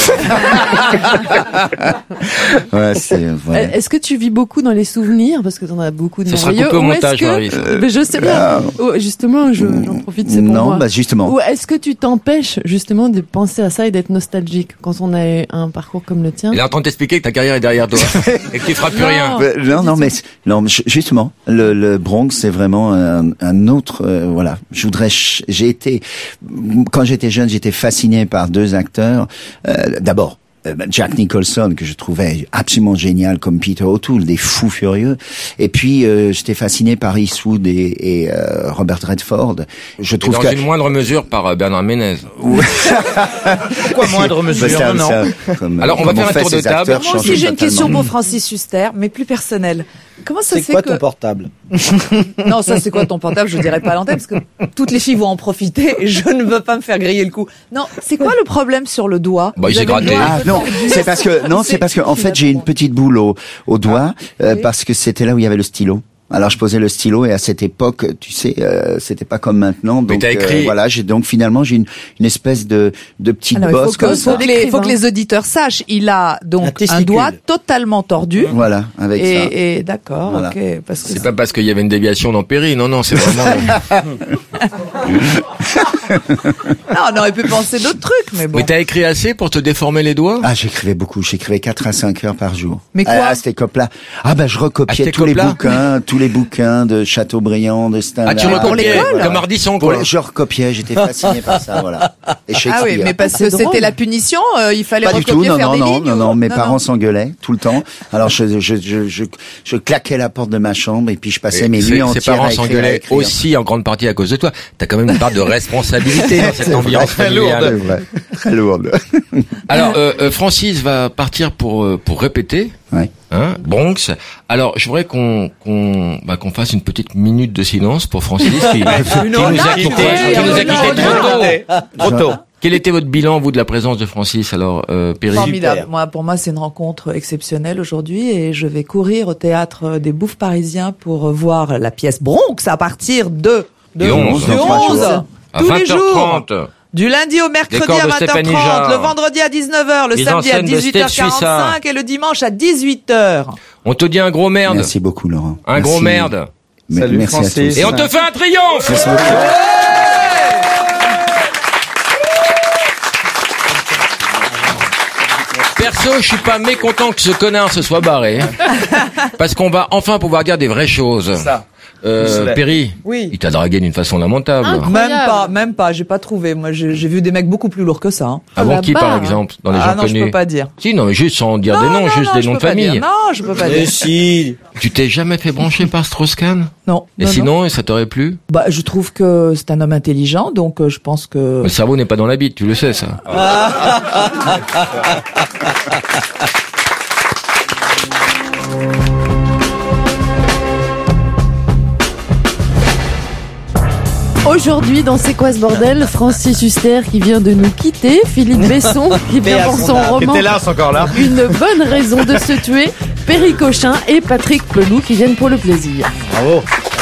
ouais, c'est, voilà. Est-ce que tu vis beaucoup dans les souvenirs parce que t'en as beaucoup de Ce sera merveilleux, coupé au ou est-ce montage, que- Marie. Mais je sais bien. Oh, justement, je, j'en profite, c'est pour Non, moi. bah, justement. Ou est-ce que tu t'empêches justement de penser à ça et d'être nostalgique quand on a un parcours comme le tien? Il est en train de t'expliquer que ta carrière est derrière toi et que tu feras plus Non. rien. Euh, Non, non, mais non, mais ju- justement, le, le Bronx, c'est vraiment un, un autre. euh, voilà, je voudrais. ch- J'ai été quand j'étais jeune, j'étais fasciné par deux acteurs. Euh, D'abord. euh, Jack Nicholson, que je trouvais absolument génial, comme Peter O'Toole, des fous furieux. Et puis, euh, j'étais fasciné par Eastwood et, et euh, Robert Redford. Je Et trouve dans que une moindre mesure par euh, Bernard Ménez. Pourquoi moindre mesure? Bah, ça- Non, non. ça- comme- Alors, on va comme faire un fait tour de ces table. acteurs Moi changer aussi j'ai une totalement. question pour Francis Huster, mais plus personnelle. Comment ça C'est se fait quoi que... ton portable? Non, ça c'est quoi ton portable? Je dirais pas à l'antenne parce que toutes les filles vont en profiter et je ne veux pas me faire griller le cou. Non, c'est quoi le problème sur le doigt? Bah, il Vous s'est avez le gratté. doigt un Ah peu non, tordu. c'est parce que non, c'est parce que en fait j'ai une petite boule au, au doigt euh, oui. parce que c'était là où il y avait le stylo. Alors je posais le stylo et à cette époque, tu sais, euh, c'était pas comme maintenant. Donc t'as écrit. euh, voilà, j'ai donc finalement j'ai une, une espèce de de petite Alors, il faut bosse que, comme faut ça. que les, faut que les auditeurs sachent, il a Un donc un, testicule. doigt totalement tordu. Voilà, avec ça. Et, et d'accord, Voilà. ok, parce que C'est pas parce qu'il y avait une déviation dans Péry, non, non, c'est vraiment... non, on aurait pu penser d'autres trucs, mais bon. Mais t'as écrit assez pour te déformer les doigts? Ah, j'écrivais beaucoup. J'écrivais quatre à cinq heures par jour. Mais quoi? À, à cette époque-là. Ah, ben, je À recopiais cette tous les époque-là bouquins, tous les bouquins de Chateaubriand, de Stendhal. Ah, tu recopiais, Voilà. comme Ardisson, Pour quoi. les- Je recopiais, j'étais fasciné par ça, voilà. Et Shakespeare. Ah oui, mais parce C'est que c'était drôle. la punition, euh, il fallait Pas du recopier, tout, non, faire non, des non, lignes non, ou- non, mes non, parents non. s'engueulaient tout le temps. Alors je, je, je, je, je claquais la porte de ma chambre et puis je passais Et mes ses- nuits ses entières parents à écrire, à s'engueulaient écrire. aussi en grande partie à cause de toi. T'as quand même une part de responsabilité dans cette C'est ambiance vrai, familiale. C'est vrai, très lourde. Alors, euh, euh, Francis va partir pour euh, pour répéter, Ouais. hein, Bronx. Alors, je voudrais qu'on qu'on bah, qu'on fasse une petite minute de silence pour Francis qui, qui nous a quitté, qui nous a quitté trop tôt. Trop tôt. Quel était votre bilan, vous, de la présence de Francis, alors, euh, Péry? Formidable. Moi, pour moi, c'est une rencontre exceptionnelle aujourd'hui et je vais courir au théâtre des Bouffes parisiens pour voir la pièce Bronx à partir de, de Du onze, du dans trois onze, jours. À tous les vingt heures jours. trente. Du lundi au mercredi Décor à de vingt heures Stéphanie trente, Jarre. le vendredi à dix-neuf heures, le Mise samedi en à scène de dix-huit heures Steph Suissa. quarante-cinq et le dimanche à dix-huit heures. On te dit un gros merde. Merci beaucoup, Laurent. Un Merci. gros merde. M- Salut, Merci Francis. à tous. Et on te fait un triomphe. Merci beaucoup. Perso, je suis pas mécontent que ce connard se soit barré. Parce qu'on va enfin pouvoir dire des vraies choses. Ça. Euh, Je Péry, Oui. il t'a dragué d'une façon lamentable. Incroyable. Même pas, même pas, j'ai pas trouvé. Moi, j'ai j'ai vu des mecs beaucoup plus lourds que ça. Hein. Avant la qui, barre, par hein. exemple, dans les Ah gens non, connus? je peux pas dire. Si, non, mais juste sans dire des Non, noms, non, juste non, des je noms de peux pas famille. dire. Non, je peux pas Mais dire. si. Tu t'es jamais fait brancher par Strauss-Kahn? Non. Et non, sinon, non. ça t'aurait plu? Bah, je trouve que c'est un homme intelligent, donc euh, je pense que. Le cerveau n'est pas dans la bite, tu le sais, ça. Aujourd'hui, dans C'est quoi ce bordel, Francis Huster qui vient de nous quitter, Philippe Besson qui vient pour son roman T'es là, c'est encore là. Une bonne raison de se tuer, Perry Cochin et Patrick Pelou qui viennent pour le plaisir. Bravo.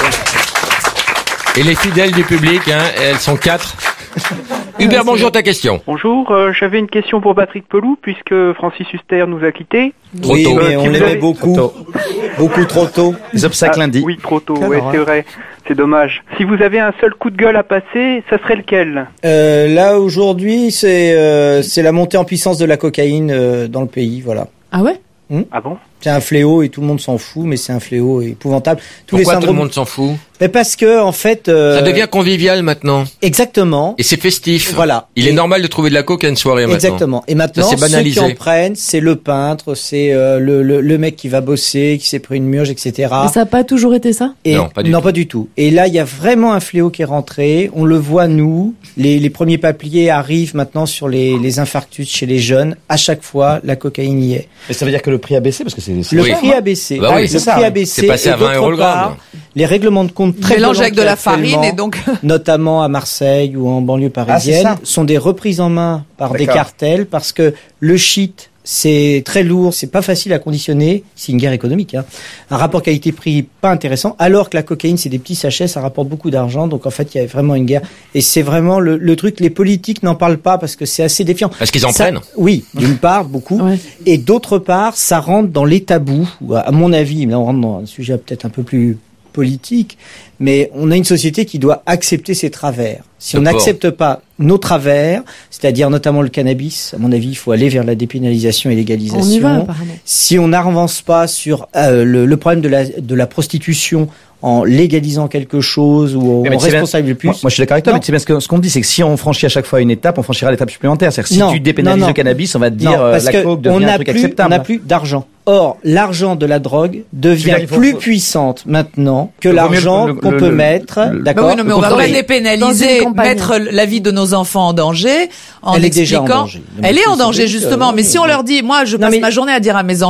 Et les fidèles du public, hein, elles sont quatre. Hubert, bonjour, ta question. Bonjour, euh, j'avais une question pour Patrick Pelou, puisque Francis Huster nous a quittés. Trop Oui, tôt. mais Euh, on si vous l'aimait avez- beaucoup. Trop Beaucoup trop tôt. Les obsèques Ah, lundi. Oui, trop tôt, Quelle ouais, horreur. c'est vrai. C'est dommage. Si vous avez un seul coup de gueule à passer, ça serait lequel? Euh, là, aujourd'hui, c'est euh, c'est la montée en puissance de la cocaïne euh, dans le pays, voilà. Ah ouais? Ah bon? C'est un fléau et tout le monde s'en fout, mais c'est un fléau épouvantable. Tous Pourquoi les tout syndromes... le monde s'en fout? Mais parce que, en fait... euh, Ça devient convivial maintenant. Exactement. Et c'est festif. Voilà. Il est normal de trouver de la coke à une soirée maintenant. Exactement. Et maintenant, Ça s'est ceux qui banalisé. en prennent, c'est le peintre, c'est euh, le, le, le mec qui va bosser, qui s'est pris une murge, et cetera. Mais ça n'a pas toujours été ça? Et Non, pas du non, tout. pas du tout. Et là, il y a vraiment un fléau qui est rentré. On le voit, nous. Les, les premiers papiers arrivent maintenant sur les, les infarctus chez les jeunes. À chaque fois, la cocaïne y est. Et ça veut dire que le prix a baissé parce que c'est. c'est- Le Oui. prix a baissé. Bah oui, le c'est ça, prix a oui. baissé. C'est passé Et à vingt euros le d'autre part, gramme. les règlements de compte très Mélangé avec de la violents farine et actuellement, donc. notamment à Marseille ou en banlieue parisienne, Ah, c'est ça. sont des reprises en main par des D'accord. cartels parce que le shit, c'est très lourd, c'est pas facile à conditionner, c'est une guerre économique. Hein. Un rapport qualité-prix pas intéressant, alors que la cocaïne, c'est des petits sachets, ça rapporte beaucoup d'argent, donc en fait, il y a vraiment une guerre. Et c'est vraiment le, le truc, les politiques n'en parlent pas parce que c'est assez défiant. Parce qu'ils en Ça- prennent. Oui, d'une part, beaucoup. Ouais. Et d'autre part, ça rentre dans les tabous, ou à à mon avis, là on rentre dans un sujet peut-être un peu plus politique, mais on a une société qui doit accepter ses travers. Si Le on porc. n'accepte pas nos travers, c'est-à-dire notamment le cannabis, à mon avis, il faut aller vers la dépénalisation et légalisation. On y va apparemment. Si on n'avance pas sur euh, le, le problème de la, de la prostitution en légalisant quelque chose ou Mais en tu sais bien- responsabilisant plus. Moi, moi, je suis d'accord avec toi, Non. mais c'est bien ce que- ce qu'on dit, c'est que si on franchit à chaque fois une étape, on franchira l'étape supplémentaire. C'est-à-dire que si Non, tu dépénalises non, non. le cannabis, on va te dire Non, euh, parce la que coke on devient un n'a truc plus, acceptable. on n'a plus d'argent. Or, l'argent de la drogue devient dire, il faut- plus faut- puissante maintenant que Il vaut mieux l'argent le- le- qu'on le- peut le- mettre. le- Bah D'accord. oui, non, mais on va pas Dans une dépénaliser, campagne. mettre la vie de nos enfants en danger, en Elle est déjà en expliquant. danger. Le Elle est métier, en danger, c'est- justement. euh, Mais si on leur dit, moi, je Non, passe mais- ma journée à dire à mes enfants, Oui.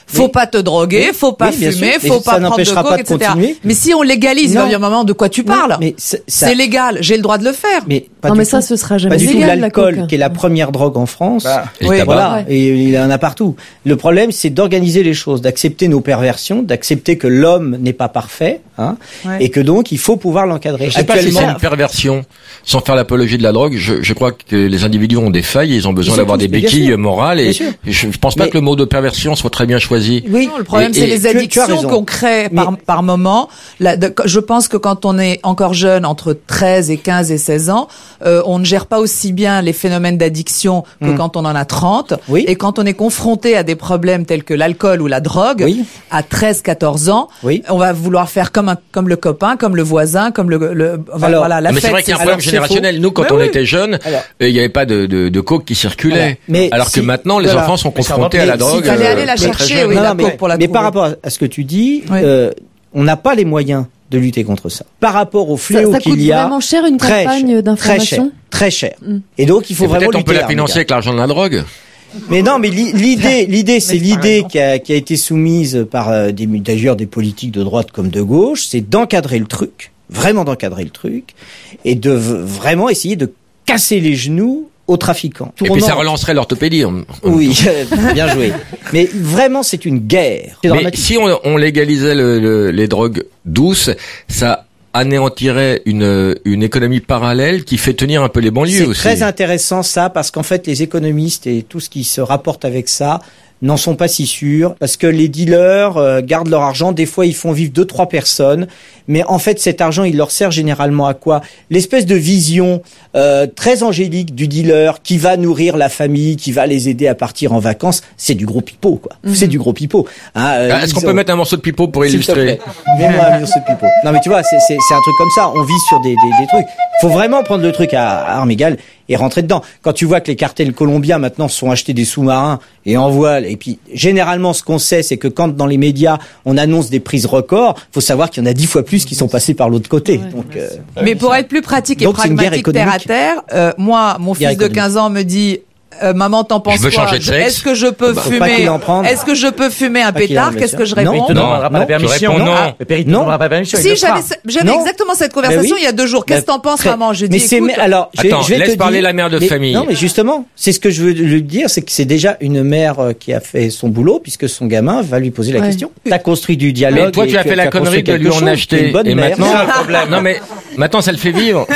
Faut Mais- pas te droguer, mais- faut pas oui, bien fumer, sûr, mais faut ça pas prendre de n'empêchera coke, pas de et cetera. continuer. Mais si on légalise, il va Non. y avoir un moment de quoi tu Non, parles. mais c'est- ça- C'est légal, j'ai le droit de le faire. Mais pas Non, du mais ça, tout. ce sera jamais Pas du tout. légal, la L'alcool, coke. qui est la première drogue en France. Bah, Et le oui, tabac. voilà. Ouais. Et il y en a partout. Le problème, c'est d'organiser les choses, d'accepter nos perversions, d'accepter que l'homme n'est pas parfait, hein, Ouais. et que donc il faut pouvoir l'encadrer. Je sais pas si c'est une perversion, sans faire l'apologie de la drogue. Je, je crois que les individus ont des failles, et ils ont besoin Ils d'avoir sont des tous, mais bien béquilles sûr. morales, et Bien sûr. je, je pense pas Mais- que le mot de perversion soit très bien choisi. Oui. Non, le problème, Et- c'est et- les tu- tu as addictions raison. qu'on crée par, Mais- par moment. La- de- je pense que quand on est encore jeune, entre treize et quinze et seize ans, euh, on ne gère pas aussi bien les phénomènes d'addiction que Mm. quand on en a trente. Oui. Et quand on est confronté à des problèmes tels que l'alcool ou la drogue, Oui. à treize, quatorze ans, Oui. on va vouloir faire comme un, comme le copain, comme le voisin, comme le, le Alors, voilà, la mais c'est fête. vrai qu'il y a un alors, problème c'est générationnel. faux. Nous, quand Mais on oui. était jeunes, Alors. euh, il n'y avait pas de, de, de coke qui circulait. Voilà. Mais Alors si- que maintenant, les voilà. enfants sont Mais ça confrontés va- à la mais drogue. s'il fallait euh, aller la très, très chercher, jeunes. oui, Non, la non, mais, coke pour la mais trouver. par rapport à ce que tu dis, Oui. euh, on n'a pas les moyens de lutter contre ça. Par rapport au Ça, fléau ça coûte qu'il y a, vraiment cher une très campagne cher, très cher, d'information. très cher. Mm. Et donc il faut Et vraiment peut-être on peut lutter. la financer Armida. avec l'argent de la drogue. Mais non, mais li- l'idée, l'idée, c'est Mais c'est l'idée pas qui a, qui a été soumise par euh, des, d'ailleurs des politiques de droite comme de gauche, c'est d'encadrer le truc, vraiment d'encadrer le truc, et de v- vraiment essayer de casser les genoux aux trafiquants. Et puis ça relancerait l'orthopédie. on- on- Oui, bien joué. Mais vraiment, c'est une guerre. C'est Mais dramatique. si on, on légalisait le- le- les drogues douces, ça anéantirait une, une économie parallèle qui fait tenir un peu les banlieues C'est aussi. très intéressant ça, parce qu'en fait, les économistes et tout ce qui se rapporte avec ça n'en sont pas si sûrs, parce que les dealers euh, gardent leur argent. Des fois, ils font vivre deux, trois personnes, mais en fait, cet argent, il leur sert généralement à quoi? L'espèce de vision euh, très angélique du dealer qui va nourrir la famille, qui va les aider à partir en vacances, c'est du gros pipeau, quoi. Mhm. C'est du gros pipeau. Hein, euh, Ah, Est-ce qu'on ils peut ont- mettre un morceau de pipeau pour S'il te illustrer plaît, mets-moi un morceau de pipeau. Non mais tu vois, c'est, c'est, c'est un truc comme ça. On vit sur des, des, des trucs. Faut vraiment prendre le truc à, à armes égales et rentrer dedans. Quand tu vois que les cartels colombiens maintenant se sont achetés des sous-marins et en voile, et puis généralement ce qu'on sait, c'est que quand dans les médias on annonce des prises records, faut savoir qu'il y en a dix fois plus qui sont passés par l'autre côté. Donc, euh, Mais pour être plus pratique et Donc, c'est une guerre pragmatique terre à économique. terre, euh, moi, mon Guerre fils de économique. quinze ans me dit euh, maman, t'en penses Je veux quoi changer de sexe. Est-ce que je peux Bah, faut pas fumer qu'il en prenne. Est-ce que je peux fumer un Pas qu'il en pétard mette Qu'est-ce ça. que je Non. réponds Il te Non, demandera pas non, la tu permission. réponds non. Ah, le père, il te Non. demandera pas la permission. il Si le fera. j'avais j'avais Non. exactement cette Ben conversation oui. il y a deux jours. Qu'est-ce que t'en penses, Très- maman J'ai mais dit c'est écoute, mais alors je vais- Attends, je vais laisse te parler dire- la mère de mais- famille. Non mais justement, c'est ce que je veux lui dire, c'est que c'est déjà une mère euh, qui a fait son boulot puisque son gamin va lui poser la Ouais. question. T'as construit du dialogue. Mais toi, et tu as fait la construit connerie de quelque lui en chose. T'es acheter. une bonne Et mère. maintenant, non mais maintenant ça le fait vivre.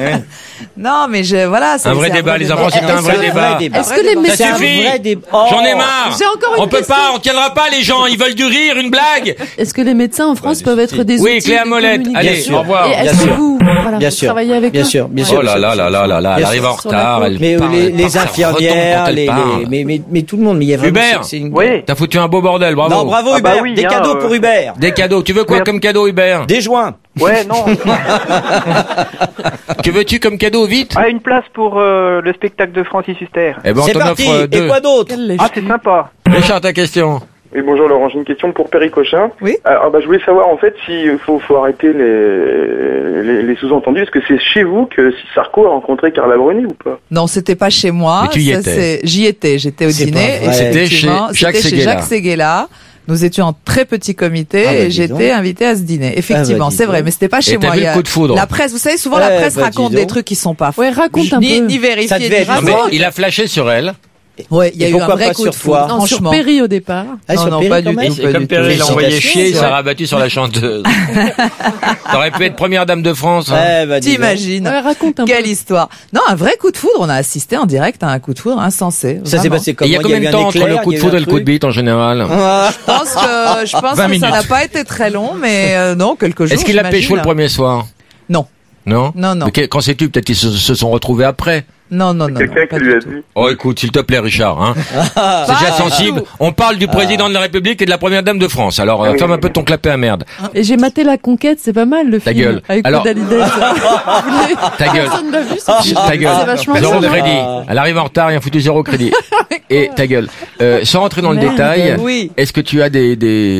non mais je voilà. c'est- Un vrai c'est débat, les enfants, Eh, c'était un c'est vrai débat. Est-ce que les Ça médecins... C'est un suffit. vrai débat. J'en ai Oh. marre. J'ai encore une On peut question. pas, on tiendra pas les gens. Ils veulent du rire, une blague. Est-ce que les médecins en France peuvent être des Oui, outils Cléa de Molette. communication? Allez, Bien sûr. au revoir. Et Bien est-ce que sûr. vous, voilà, Bien vous sûr. travaillez avec Bien eux sûr, bien Ouais. sûr. Oh là là là là là là, elle Bien arrive sûr. en Sur la retard. côte. Elle Mais parle, les, elle les parle, ça retombe infirmières, quand elle les, parle. les- mais, mais, mais tout le monde, mais il y a vraiment. Hubert. c'est- c'est une- Oui. T'as foutu un beau bordel, bravo. Non, bravo Ah bah Hubert. oui, Des hein, cadeaux euh, pour Hubert. Des cadeaux. Tu veux quoi Oui. comme cadeau, Hubert? Des joints. Ouais, non. Que veux-tu comme cadeau, vite? Ah, une place pour euh, le spectacle de Francis Huster. Eh ben, on C'est t'en parti. offre euh, Et deux. quoi d'autre? Quel lèche Ah, c'est sympa. Richard, ta question. Oui, bonjour Laurent, j'ai une question pour Perry Cochin. Oui. Alors, bah, je voulais savoir en fait s'il faut, faut arrêter les, les, les sous-entendus. Est-ce que c'est chez vous que si Sarko a rencontré Carla Bruni ou pas? Non, c'était pas chez moi. Mais tu y Ça, étais. c'est- J'y étais. J'étais au C'est dîner. pas vrai. C'était Effectivement, chez Jacques c'était chez Séguéla. Jacques Séguéla. Nous étions en très petit comité Ah bah, et dis j'étais donc. invitée à ce dîner. Effectivement, Ah bah, dis c'est vrai, donc. mais c'était pas chez Et t'as moi. vu Il y le a- coup de foudre? La presse, vous savez, souvent la Eh presse bah, raconte dis des donc. trucs qui sont pas Ouais, raconte un ni, peu. ni vérifiés, Ça devait ni être Non, mais raconte. il a flashé sur elle. Ouais, il y a Et eu un pourquoi vrai pas coup sur de toi foudre, Non, sur franchement. Perry au départ. Ah, Non, sur non, Perry, pas quand du même. tout. C'est comme Perry l'a envoyé chier, il s'est rabattu sur la chanteuse. T'aurais pu être première dame de France. hein. Eh bah, dis donc. T'imagines Ouais, raconte un peu. Quelle histoire. Non, un vrai coup de foudre. On a assisté en direct à un coup de foudre insensé. Ça s'est vraiment. passé Et comme il y a combien de temps entre le coup de foudre et le coup de bite en général? Ah. Je pense que, je pense vingt que ça minutes. n'a pas été très long, mais euh, non, quelques jours. Est-ce qu'il a j'imagine. pécho le premier soir? Non. Non? Non, non. Mais que- quand sais-tu? Peut-être qu'ils se, se sont retrouvés après. Non, non, non. Quelqu'un non, pas qui du lui a tout. dit. Oh, écoute, s'il te plaît, Richard, hein. Ah. C'est déjà Pas du sensible. tout. On parle du président de la République et de la première dame de France. Alors, euh, ferme un peu ton clapet à merde. Et j'ai maté La Conquête, c'est pas mal le Ta film. gueule. Avec Alors- Aude Hallyday. Ta gueule. Personne l'a vu, ce film. Ta gueule. C'est vachement Zéro bien. crédit. Elle arrive en retard, il y a foutu zéro crédit. Et ta gueule. Euh, sans rentrer dans le Merde. détail, Oui. est-ce que tu as des, des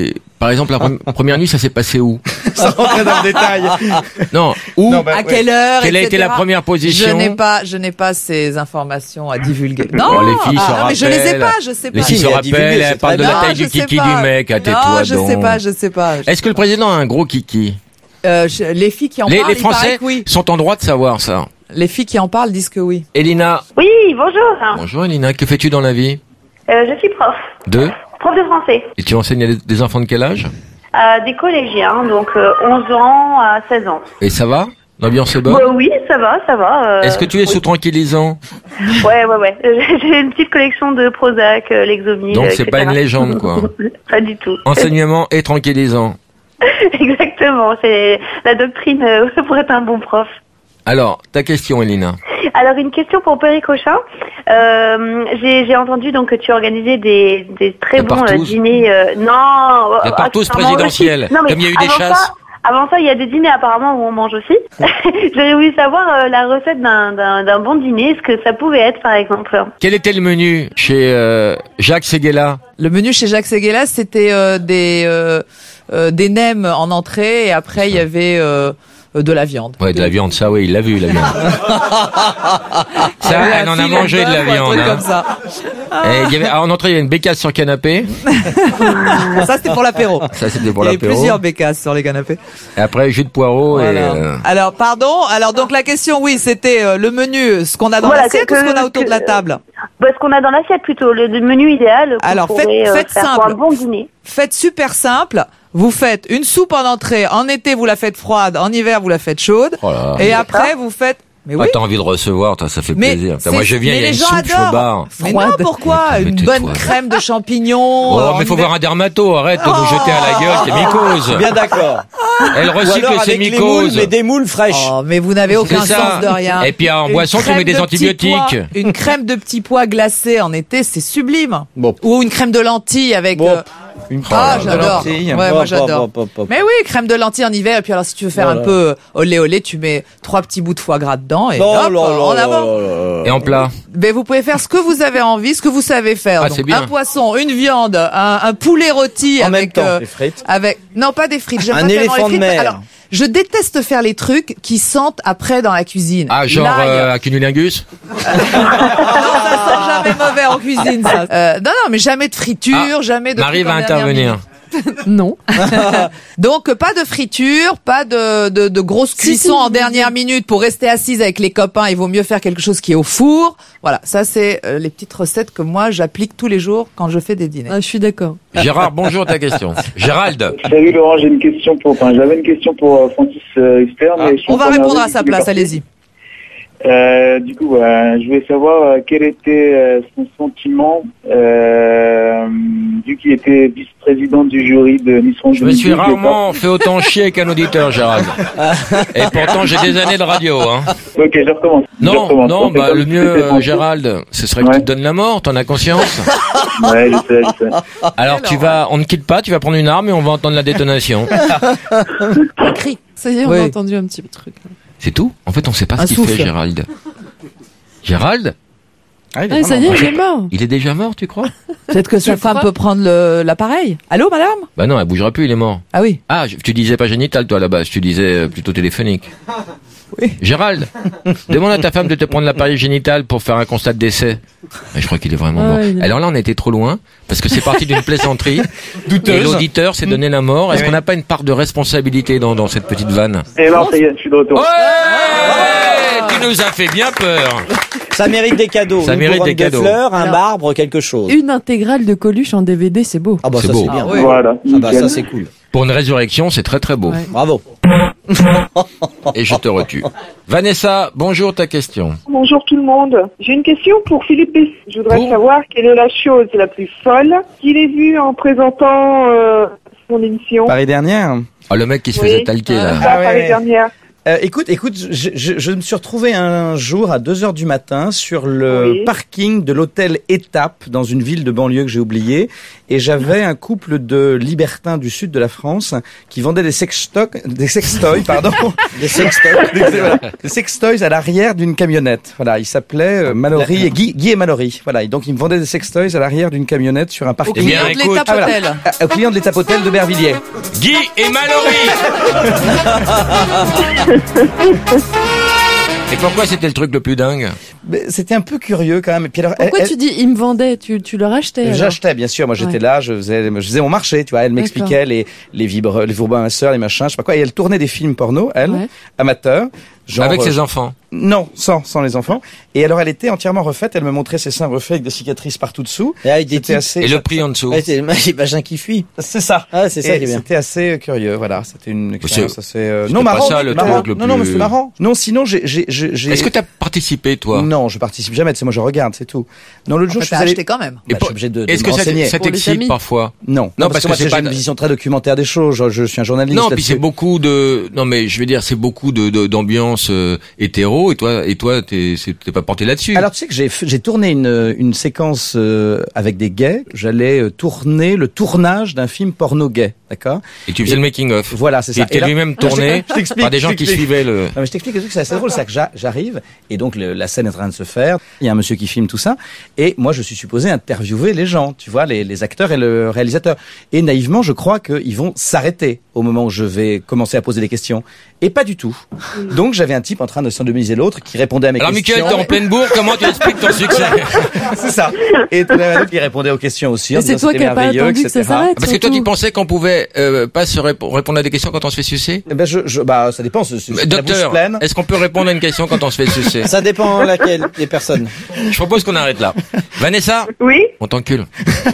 Par exemple, la pre- première nuit, ça s'est passé où? Sans rentrer dans le détail. Non, où? Non, bah, À ouais. quelle heure? Quelle a et été cetera. la première position? Je n'ai pas, je n'ai pas ces informations à divulguer. Non, Bon, les filles ah, se non, mais je les ai rappellent. pas, je sais pas. Les filles se mais à divulguer, rappellent, c'est elles parlent de très la bien. taille Non, du je sais kiki pas. du mec, à tais-toi Non, je donc. sais pas, je sais pas. Est-ce que le président a un gros kiki? Euh, je- les filles qui en Les, parlent, les il paraît Français que oui. sont en droit de savoir ça. Les filles qui en parlent disent que oui. Elina. Oui, bonjour. Bonjour Elina, que fais-tu dans la vie? Euh, je suis prof. Deux. Prof de français. Et tu enseignes à des- des enfants de quel âge? Euh, des collégiens, donc euh, onze ans à seize ans. Et ça va? L'ambiance est bonne? Bah oui, ça va, ça va. euh, Est-ce que tu es sous tranquillisant? Ouais, ouais, ouais. J'ai une petite collection de Prozac, euh, Lexomil, Donc euh, c'est et pas cetera. une légende, quoi. Pas du tout. Enseignement et tranquillisant. Exactement, c'est la doctrine euh, pour être un bon prof. Alors, ta question Elina. Alors une question pour Perry Cochin. Euh, j'ai j'ai entendu donc que tu organisais des, des très La bons euh, partouze. dîners. Euh, non, La euh, partouze accessoirement présidentielle, aussi. Non, mais comme il y a eu des avant chasses. Ça, avant ça, il y a des dîners apparemment où on mange aussi. J'aurais voulu savoir euh, la recette d'un d'un d'un bon dîner, ce que ça pouvait être par exemple. Quel était le menu chez euh, Jacques Séguéla? Le menu chez Jacques Séguéla, c'était euh, des euh, euh, des nems en entrée et après il y avait euh, euh, de la viande. Ouais, de la viande, ça oui, il l'a vu la viande. Ça, Ouais, elle en un a filet mangé de la bœuf ou un viande. truc hein. comme ça. Et il y avait, ah, en entrée, il y avait une bécasse sur canapé. Ça c'était pour l'apéro. Ça, c'était pour Il y avait l'apéro. plusieurs bécasses sur les canapés. Et après, jus de poireau Voilà. et... euh, Alors pardon. Alors donc la question, oui, c'était euh, le menu, ce qu'on a dans Voilà, l'assiette que- ou ce qu'on a autour que- de la table. Bah, ce qu'on a dans l'assiette plutôt, le, le menu idéal qu'on Alors faites, pourrait euh, faites faire pour simple. un bon dîner. Faites super simple. Vous faites une soupe en entrée. En été, vous la faites froide. En hiver, vous la faites chaude. Oh là là. Et après, vous faites. Mais oui. Ah, t'as envie de recevoir, toi, ça fait Mais plaisir. c'est- Moi, je viens, mais il y a les une gens soupe, je adorent. me barre. Mais non, pourquoi? Mais Une tais-toi. bonne crème de champignons. Oh, euh, mais faut en voir un dermato, arrête de nous jeter à la gueule, t'es mycose. Bien d'accord. Elle Ou recycle alors ses avec les moules, mycoses. mais des moules fraîches. Oh, mais vous n'avez aucun C'est ça. sens de rien. Et puis, en Une boisson, tu crème mets des de petits antibiotiques. pois- une crème de petits pois glacés en été, c'est sublime. Bon. Ou une crème de lentilles avec. Bon. euh, Une Ah, crème de j'adore. lentilles. Ouais, Hop, moi hop, j'adore. hop, hop, hop. Mais oui, crème de lentilles en hiver. Et puis alors, si tu veux faire Voilà. un peu euh, olé olé, tu mets trois petits bouts de foie gras dedans et Non, hop, non, non, en non, avant. non, non, Et en plat. Mais vous pouvez faire ce que vous avez envie, ce que vous savez faire. Ah, Donc, c'est bien. un poisson, une viande, un, un poulet rôti En même avec temps, euh, des frites. avec non pas des frites. J'aime Un pas tellement les éléphant de frites. mer. Alors, je déteste faire les trucs qui sentent après dans la cuisine. Ah, genre, L'ail. euh, à cunilingus? Non, ça sent jamais mauvais en cuisine, ça. Euh, non, non, mais jamais de friture, Ah, jamais de. Marie trucs en va dernière intervenir. minute. Non. Donc pas de friture, pas de, de, de grosses Si, cuissons si, en je dernière minute pour rester assise avec les copains. Il vaut mieux faire quelque chose qui est au four. Voilà, ça c'est euh, les petites recettes que moi j'applique tous les jours quand je fais des dîners. Ah, je suis d'accord. Gérard, bonjour, ta question. Gérald. Salut Laurent, j'ai une question pour, enfin j'avais une question pour euh, Francis euh, Huster, Ah, mais je suis on va en train de répondre à regarder sa qu'il est place, parti. allez-y. Euh, du coup, euh, je voulais savoir euh, quel était euh, son sentiment, euh, vu qu'il était vice-président du jury de Miss France Je me suis deux mille dix-huit. rarement fait autant chier qu'un auditeur, Gérald. Et pourtant, j'ai des années de radio, hein. Ok, je recommence. Je Non, recommence. non, On fait bah, comme le si mieux, c'était euh, Francis. Gérald, ce serait que tu te donnes la mort, t'en as conscience? Ouais, je sais, je sais. Alors, tu vas, on ne quitte pas, tu vas prendre une arme et on va entendre la détonation. Un cri. Ça y est, on Oui. a entendu un petit truc. C'est tout? En fait, on sait pas Un ce qu'il souffle. fait, Gérald. Gérald? Ah, il est Ah, ça y est, vraiment- il est mort. Il est déjà mort, tu crois? Peut-être que sa Tu femme crois peut prendre le- l'appareil. Allô, madame? Bah non, elle bougera plus, il est mort. Ah oui. Ah, je- tu disais pas génital, toi, là-bas. Tu disais euh, plutôt téléphonique. Oui. Gérald, demande à ta femme de te prendre l'appareil génital pour faire un constat de décès. Mais je crois qu'il est vraiment Ah, mort. il est- Alors là, on était trop loin, parce que c'est parti d'une plaisanterie. Douteuse. Et l'auditeur s'est donné la mort. Est-ce Oui. qu'on n'a pas une part de responsabilité dans, dans cette petite vanne? Et non, ça y est, je suis de retour. Ouais, tu nous as fait bien peur. Ça mérite des cadeaux. Ça Une mérite couronne des de cadeaux. fleurs, un Alors, marbre, quelque chose. Une intégrale de Coluche en D V D, c'est beau. Ah bah C'est ça beau. c'est bien. Ah oui. Voilà. Ah bah nickel. ça c'est cool. Pour une résurrection, c'est très très beau. Ouais. Bravo. Et je te retue. Vanessa, bonjour, ta question. Bonjour tout le monde. J'ai une question pour Philippe Besson. Je voudrais Pour savoir quelle est la chose la plus folle qu'il ait vue en présentant euh, son émission. Paris dernière. Ah, le mec qui se Oui. faisait talquer, Ça, là. Ah Paris ouais. dernière. Euh, écoute, écoute, je, je, je me suis retrouvé un jour à deux heures du matin sur le Oui. parking de l'hôtel Étape dans une ville de banlieue que j'ai oubliée, et j'avais un couple de libertins du sud de la France qui vendaient des sextoys, des sextoys, pardon, Des sextoys. des, voilà, des sextoys à l'arrière d'une camionnette. Voilà, ils s'appelaient euh, Mallory et Guy, Guy et Mallory. Voilà, et donc ils me vendaient des sextoys à l'arrière d'une camionnette sur un Au parking. client bien, de écoute. l'Étape Ah, voilà. Hôtel. Ah, Au client de l'Étape Hôtel de Bervilliers. Guy et Mallory. Et pourquoi c'était le truc le plus dingue? Mais c'était un peu curieux quand même. Et puis alors, Pourquoi elle- tu dis ils me vendaient, tu, tu leur achetais alors J'achetais, bien sûr. Moi, j'étais Ouais. là, je faisais, je faisais mon marché, tu vois. Elle m'expliquait les, les vibres, les vibromasseurs, les machins, je sais pas quoi. Et elle tournait des films porno, elle, Ouais. amateurs. Genre, Avec euh, ses enfants. Non, sans, sans les enfants. Et alors, elle était entièrement refaite. Elle me montrait ses seins refaits avec des cicatrices partout dessous. Et avec des C'était types. assez. Et le prix en dessous. Ouais, c'est les vagins qui fuient. C'est ça. Ah, c'est ça Et qui est bien. C'était assez curieux, voilà. C'était une expérience C'est- assez. Euh... c'était Non, pas marrant. ça, le marrant. truc le Non, non, mais plus- c'était marrant. Non, sinon, j'ai, j'ai, j'ai. j'ai- Est-ce que t'as participé, toi? Non, je participe jamais. C'est moi, je regarde, c'est tout. Non, l'autre jour, Enfin, je suis t'as allé. acheté quand même. Bah, je suis obligé de, de Est-ce me que ça, renseigner. ça Pour les t'excite amis. parfois? Non, non, parce, parce que moi que c'est j'ai pas une de- vision très documentaire des choses. Je, je suis un journaliste. Non, puis là-dessus. c'est beaucoup de, non mais je veux dire, c'est beaucoup de, de- d'ambiance euh, hétéro, et toi, et toi, t'es, c'est- t'es pas porté là-dessus. Alors tu sais que j'ai f- j'ai tourné une une séquence euh, avec des gays. J'allais euh, tourner le tournage d'un film porno gay, d'accord? Et tu faisais le making of. Voilà, c'est Qui ça. était Et là- lui-même Je tourné t'explique, par des gens je qui t'explique. suivaient le. Non, mais je t'explique le truc, c'est assez drôle, c'est que j'a- j'arrive et donc le- la scène est en train de se faire. Il y a un monsieur qui filme tout ça et moi je suis supposé interviewer les gens, tu vois, les, les acteurs et le réalisateur. Et naïvement, je crois qu'ils vont s'arrêter au moment où je vais commencer à poser des questions. Et pas du tout. Donc j'avais un type en train de sodomiser l'autre qui répondait à mes Alors questions. Mickaël, t'es en pleine bourre, comment tu expliques ton succès? C'est ça. Et tout le monde qui répondait aux questions aussi. en Et c'est disant toi c'était qui n'as pas merveilleux, attendu que ça et cetera. s'arrête. Parce que toi, tu surtout. pensais qu'on pouvait euh, pas se rép- répondre à des questions quand on se fait sucer? Eh ben je, je, bah ça dépend. C'est, c'est Mais la bouche Docteur, pleine. est-ce qu'on peut répondre à une question quand on se fait sucer? Ça dépend laquelle des personnes. Je propose qu'on arrête là. Vanessa, Oui. on t'encule.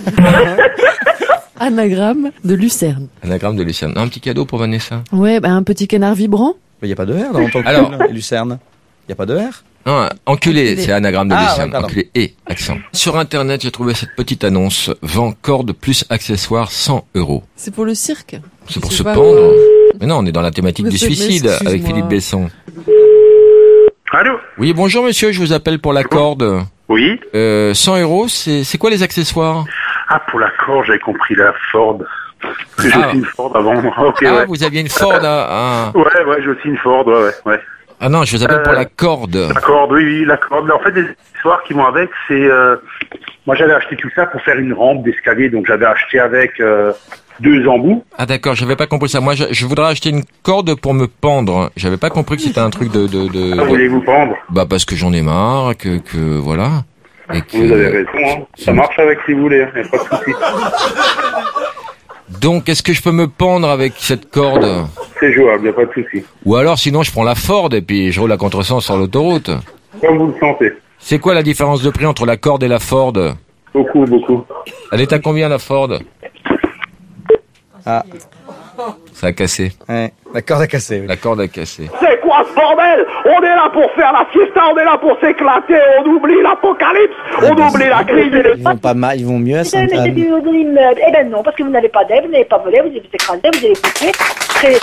Anagramme de Lucerne. Anagramme de Lucerne. Un petit cadeau pour Vanessa. Ouais, bah un petit canard vibrant. Il n'y a pas de R dans ton Alors- cul, Lucerne. Il n'y a pas de R. Non, enculé, Enculé. c'est anagramme de Ah, Lucerne. ouais, pardon. Enculé et accent. Sur Internet, j'ai trouvé cette petite annonce. Vend corde plus accessoires cent euros. C'est pour le cirque. C'est pour Je se sais pas. pendre. Mais non, on est dans la thématique Mais du c'est- mais suicide excuse-moi. avec Philippe Besson. Allô? Oui, bonjour monsieur, je vous appelle pour la corde. Oui? Euh, cent euros, c'est, c'est quoi les accessoires? Ah, pour la corde, j'avais compris la Ford. Parce que j'ai Ah. aussi une Ford avant. Ok, Ah, ouais. vous aviez une Ford à... à- Ouais, ouais, j'ai aussi une Ford, ouais, ouais, ouais. Ah non, je vous appelle pour Euh, la corde. La corde, oui, oui, la corde. En fait, les histoires qui vont avec, c'est... Euh, moi, j'avais acheté tout ça pour faire une rampe d'escalier, donc j'avais acheté avec euh, deux embouts. Ah d'accord, j'avais pas compris ça. Moi, je, je voudrais acheter une corde pour me pendre. J'avais pas compris que c'était un truc de... de, de, Ah, de- voulez-vous pendre? Bah parce que j'en ai marre, que, que voilà. Et que... Vous avez raison, hein. Ça marche avec si vous voulez, hein. Y a pas de souci. Donc, est-ce que je peux me pendre avec cette corde? C'est jouable, y a pas de souci. Ou alors, sinon, je prends la Ford et puis je roule à contresens sur l'autoroute. Comme vous le sentez. C'est quoi la différence de prix entre la corde et la Ford? Beaucoup, beaucoup. Elle est à combien la Ford? Ah, Ça a cassé. ouais. La corde a cassé. Oui. La corde a cassé. C'est quoi ce bordel? On est là pour faire la fiesta, on est là pour s'éclater, on oublie l'apocalypse, on oublie la crise et les... Ils vont pas mal, ils vont mieux à Vous avez Sainte-Anne. du de l'immeuble. Eh ben non, parce que vous n'avez pas d'aide, vous n'avez pas volé, vous avez écrasé, vous avez coupé. C'est...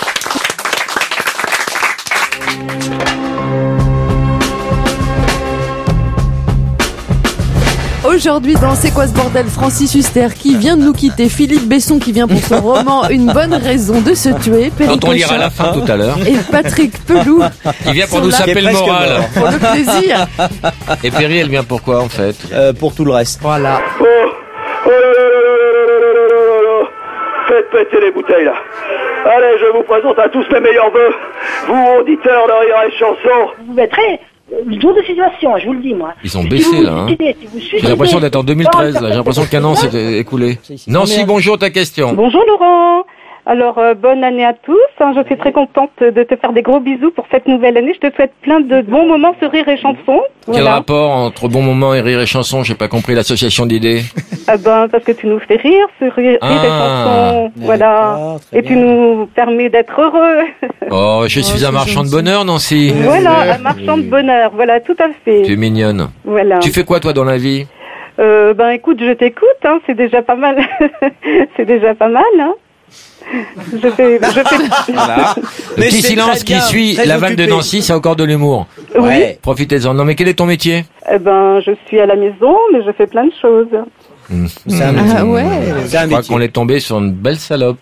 Aujourd'hui, dans C'est quoi ce bordel, Francis Huster qui vient de nous quitter, Philippe Besson qui vient pour son roman Une bonne raison de se tuer, Perry Quand on lira Cochin la fin tout à l'heure. et Patrick Pelou Il vient pour sont nous là saper le presque moral. mort. pour le plaisir. Et Perry, elle vient pour quoi en fait? Euh, pour tout le reste. Voilà. Oh, oh là là là là là là là là là. Faites péter les bouteilles là. Allez, je vous présente à tous mes meilleurs vœux. Vous, auditeurs de Rire et Chanson. Vous mettrez une drôle de situation, je vous le dis, moi. Ils sont Si baissés vous là. Hein. suicidez, si vous J'ai suicidez, l'impression d'être en deux mille treize là. J'ai l'impression qu'un an c'est s'est écoulé. C'est ici. Nancy, Merde. bonjour, ta question. Bonjour Laurent. Alors, euh, bonne année à tous. Hein, je suis très contente de te faire des gros bisous pour cette nouvelle année. Je te souhaite plein de bons moments sur Rire et Chanson. Quel Voilà. rapport entre bon moment et rire et chanson? J'ai pas compris l'association d'idées. Ah ben, parce que tu nous fais rire sur Rire, Ah. Rire et Chanson. Voilà. D'accord, très Et tu bien. nous permets d'être heureux. Oh, je suis c'est un marchand de gentil. bonheur, Nancy. Voilà, un marchand de bonheur. Voilà, tout à fait. Tu es mignonne. Voilà. Tu fais quoi toi dans la vie? Euh, ben écoute, je t'écoute. Hein, c'est déjà pas mal. C'est déjà pas mal. Hein. Je fais, je fais... Voilà. Le Mais petit c'est silence très qui bien, suit très la vanne de occupé. Nancy, c'est encore de l'humour. Oui. Ouais. Profitez-en. Non, mais quel est ton métier? Eh ben, je suis à la maison, mais je fais plein de choses. Mmh. C'est un métier. Ah ouais. C'est un Je crois métier. qu'on est tombé sur une belle salope.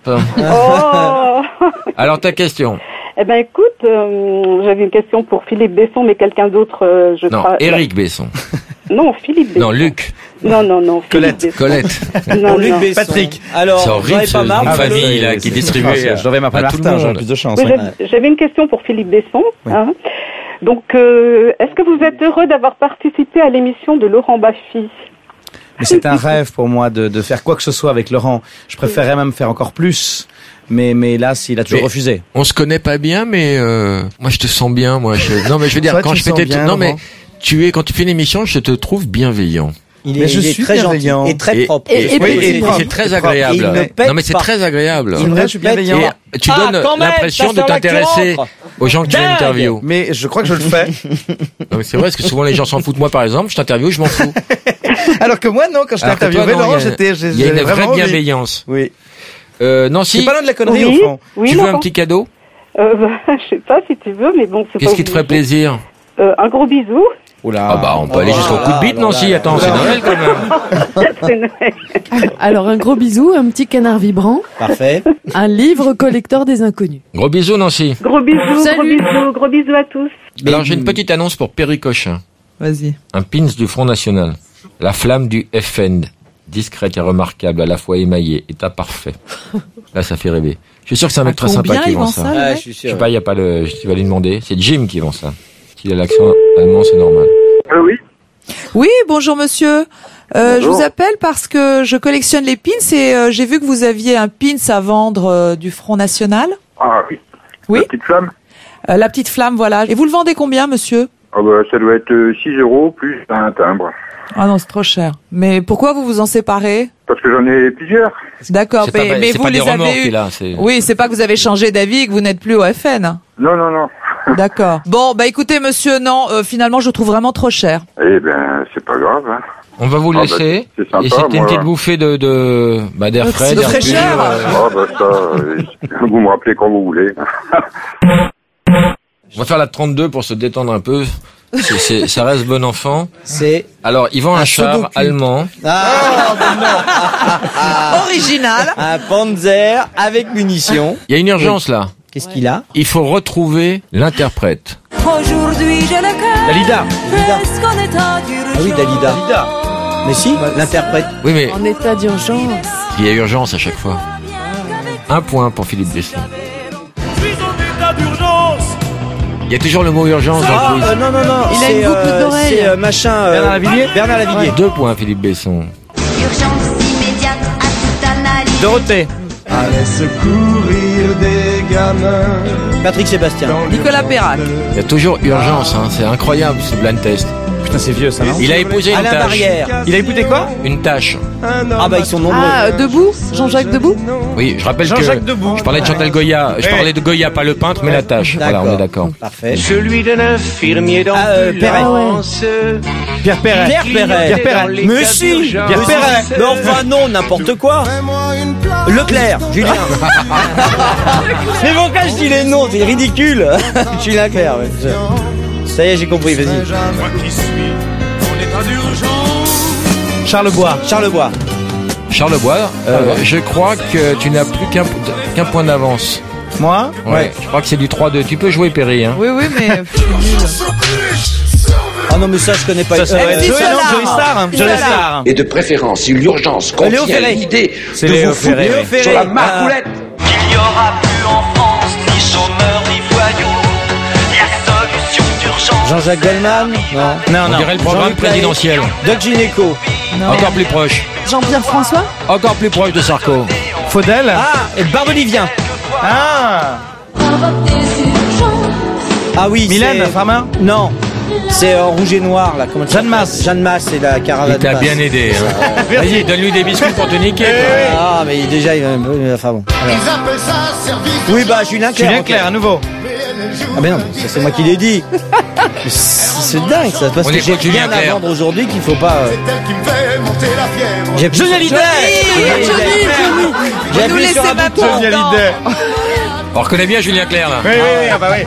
Oh. Alors, ta question? Eh ben, écoute, euh, j'avais une question pour Philippe Besson, mais quelqu'un d'autre, euh, je Non, crois. Éric Besson. Non, Philippe Besson. Non, Luc. Non, non, non. Philippe Colette. Besson. Colette. Non, Pour Luc non. Besson. Patrick. Alors, C'est j'en horrible ai ce pas nom marre. de Ah, famille oui. là, qui est distribué Je devrais m'appeler à tout le Martin, j'aurais monde. plus de chance. Oui, ouais. j'avais- J'avais une question pour Philippe Besson. Hein. Donc, euh, est-ce que vous êtes heureux d'avoir participé à l'émission de Laurent Baffy? Mais c'est un rêve pour moi de, de faire quoi que ce soit avec Laurent. Je préférerais même faire encore plus. Mais, mais là, il a toujours Mais- refusé. On se connaît pas bien, mais euh, moi je te sens bien. Moi, je... non, mais je veux dire, Toi, quand tu je fais sens tes bien, non, mais Laurent. tu es quand tu fais une émission, je te trouve bienveillant. Il est, Mais je il est suis très bienveillant. gentil et très Et- propre. et- et- Oui, puis- et, et propre. c'est très Et il agréable. ne pète Non, mais c'est pas. très agréable. Il vrai, ne je suis pète bienveillant. pas. Et tu Ah, donnes quand même, l'impression ça de sent la t'intéresser cloître. aux gens que tu Dingue. interviews. Mais je crois que je le fais. Non, mais c'est vrai, parce que souvent les gens s'en foutent. Moi, par exemple, je t'interviewe, je m'en fous. Alors que moi, non, quand je t'ai Alors que toi, interviewé, non, Laurent, il y a- j'étais, j'ai- Il y a une j'avais vraie vraiment envie. bienveillance. Oui. Euh, Nancy, C'est pas loin de la connerie, Oui. au fond. Oui, tu veux un Laurent. petit cadeau? Euh, bah, je sais pas si tu veux, mais bon, c'est pas Qu'est-ce qui te ferait obligé. plaisir? Euh, un gros bisou. Oula. Ah bah, on peut aller Oh jusqu'au là coup de là, bite, là Nancy. là. Attends, c'est Noël quand même. C'est Noël. Alors un gros bisou, un petit canard vibrant, Parfait. un livre collector des inconnus. Gros bisous, Nancy. Gros bisous, gros Salut. bisous, gros bisous à tous. Alors, j'ai une petite annonce pour Perry Cochin. Vas-y. Un pins du Front National. La flamme du F N. Discrète et remarquable, à la fois émaillée, état parfait. Là, ça fait rêver. Je suis sûr que c'est un mec À très sympa combien qui il vend vend ça. ça, Ah, ouais. je suis Je sûr. sais pas, il y a pas le, tu vas lui demander. C'est Jim qui vend ça. S'il a l'accent allemand, c'est normal. Euh, oui. Oui, bonjour monsieur. Euh, je Bonjour. vous appelle parce que je collectionne les pins et euh, j'ai vu que vous aviez un pins à vendre euh, du Front National. Ah oui. Oui. La petite flamme. Euh, la petite flamme, voilà. Et vous le vendez combien, monsieur? Ah bah, ça doit être euh, six euros plus un timbre. Ah non, c'est trop cher. Mais pourquoi vous vous en séparez? Parce que j'en ai plusieurs. D'accord, C'est mais, pas, mais c'est vous pas des les remords avez eu. qu'il a, c'est... Oui, c'est pas que vous avez changé d'avis et que vous n'êtes plus au F N. Non, non, non. D'accord. Bon, bah écoutez, monsieur, non, euh, finalement, je le trouve vraiment trop cher. Eh ben, c'est pas grave. Hein. On va vous Ah bah, laisser. c'est sympa, et c'était une moi. petite bouffée de, de, bah, d'air frais, de d'air fraîcheur. pur, euh, Ah bah ça, euh, vous me rappelez quand vous voulez. On va faire la trente-deux pour se détendre un peu. C'est, c'est, ça reste bon enfant. C'est Alors, il vend un, Un char Sudoku. allemand. ah, mais non. Original. Un Panzer avec munitions. Il y a une urgence là. Qu'est-ce qu'il a? Il faut retrouver l'interprète. Aujourd'hui, j'ai le cœur Dalida. Dalida. presque en état d'urgence. Ah oui, Dalida. Mais si, l'interprète. Oui, mais En état d'urgence. il y a urgence à chaque fois. Un point pour Philippe Besson. Il y a toujours le mot urgence dans Ah, le quiz. euh, non, non, non. Il a c'est, une boucle euh, d'oreille. C'est euh, machin. euh, Bernard Lavillier Bernard Lavillier. Deux points, Philippe Besson. Urgence immédiate à toute analyse. Dorothée. Allez secourir des gamins. Patrick Sébastien. Nicolas Perrac. Il y a toujours urgence, hein. C'est incroyable ce blind test. Putain, c'est vieux, ça, non? Il a épousé une Alain tâche. Barrière. Il a écouté quoi? Une tâche. Ah bah ils sont nombreux. Ah, euh, Debout Jean-Jacques Debout Oui, je rappelle Jean-Jacques que Debout. je parlais de Chantal Goya. Je Ouais. parlais de Goya, pas le peintre, mais la tâche. Voilà, on est d'accord. Parfait. Celui d'un infirmier Ah, euh, Perret. d'ambulance. Pierre Perret. Pierre Perret. Pierre Perret. Mais si. Pierre Perret. Mais enfin non, n'importe quoi. Leclerc, Julien. Mais pourquoi je dis les noms? C'est ridicule. Julien Clerc. Ouais. Je- Ça y est, j'ai compris. Vas-y. Charlebois. Charlebois. Charlebois, euh, je crois que tu n'as plus qu'un, qu'un point d'avance. Moi? Ouais. Je crois que c'est du trois deux. Tu peux jouer, Perry, hein. Oui, oui, mais je suis nul. Ah non, mais ça, je connais pas. Ça, c'est Euh, Joey, Joey non, Star. Joey Star, hein. Joey Star. Et de préférence, si l'urgence Léo contient Ferré. l'idée C'est de Léo vous foutre Ferré, Léo oui. Ferré. sur la Ah. margoulette. Il n'y aura plus en France ni chômeurs ni voyous. La solution d'urgence. Jean-Jacques Goldman. Non. Non, On non. dirait le programme Jean-Luc Lahaye. présidentiel. Doc Gynéco. Encore plus proche. Jean-Pierre François Encore plus proche de Sarko. Faudel. Ah, et Barbelivien. Ah. Ah oui, Mylène c'est... Farmer. Non. C'est en rouge et noir, là. Comment Jeanne Masse. Jeanne Masse, c'est la caravane. Il t'a Masse. bien aidé. Hein. Vas-y, donne-lui des biscuits pour te niquer. toi. Ah, mais déjà, il va un peu. Enfin bon. Alors. Oui, bah, Julien Clerc. Julien ok. Clerc, à nouveau. Ah, mais non, ça, c'est moi qui l'ai dit. Mais c'est c'est dingue, ça. Parce On que écoute j'ai Julien rien à Clerc. vendre aujourd'hui qu'il faut pas. euh, J'ai Johnny Hallyday. Johnny Hallyday. Vous nous appuyé laissez sur un même bouton. pas Johnny dedans. Hallyday. On reconnaît bien Julien Clerc, là. Oui, oui, oui, ah bah oui.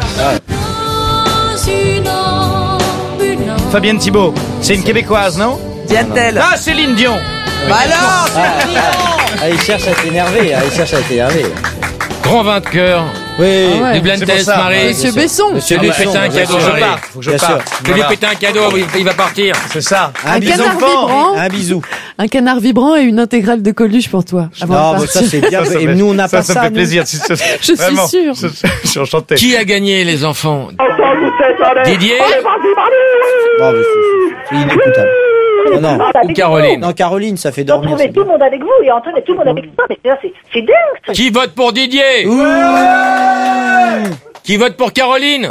Fabienne Thibault, c'est une Québécoise, non? Diane-t-elle? Ah, Céline Dion. Bah alors, Ah, ah, il cherche à t'énerver, ah, il cherche à t'énerver. Grand vainqueur. Oui. Ah ouais. Du blind C'est pour test, ça. Marie. Monsieur Besson. Monsieur Je lui Besson, péter un bien cadeau, sûr. Faut que je Marie. parte, faut que je Bien parte. sûr. Je lui Voilà. péter un cadeau, il, il va partir. C'est ça. Un bisou. canard vibrant. Un bisou. Un canard vibrant et une intégrale de Coluche pour toi. avant de Non, mais partir. ça c'est bien. Ça, ça Et me- nous on n'a ça, pas ça ça. me fait nous. plaisir. Si- si- Je suis vraiment, sûre. Je, je suis enchanté. Qui a gagné, les enfants? Didier Allez, vas-y, vas-y. Non, mais c'est- c'est inécoutable. Non, non. Ah, bah, ou Caroline? Non, Caroline, ça fait Vous dormir. retrouvez tout le monde avec vous et Antoine et tout le monde avec toi. Mais c'est- c'est c'est dingue, ça. Qui vote pour Didier? Qui vote pour Caroline?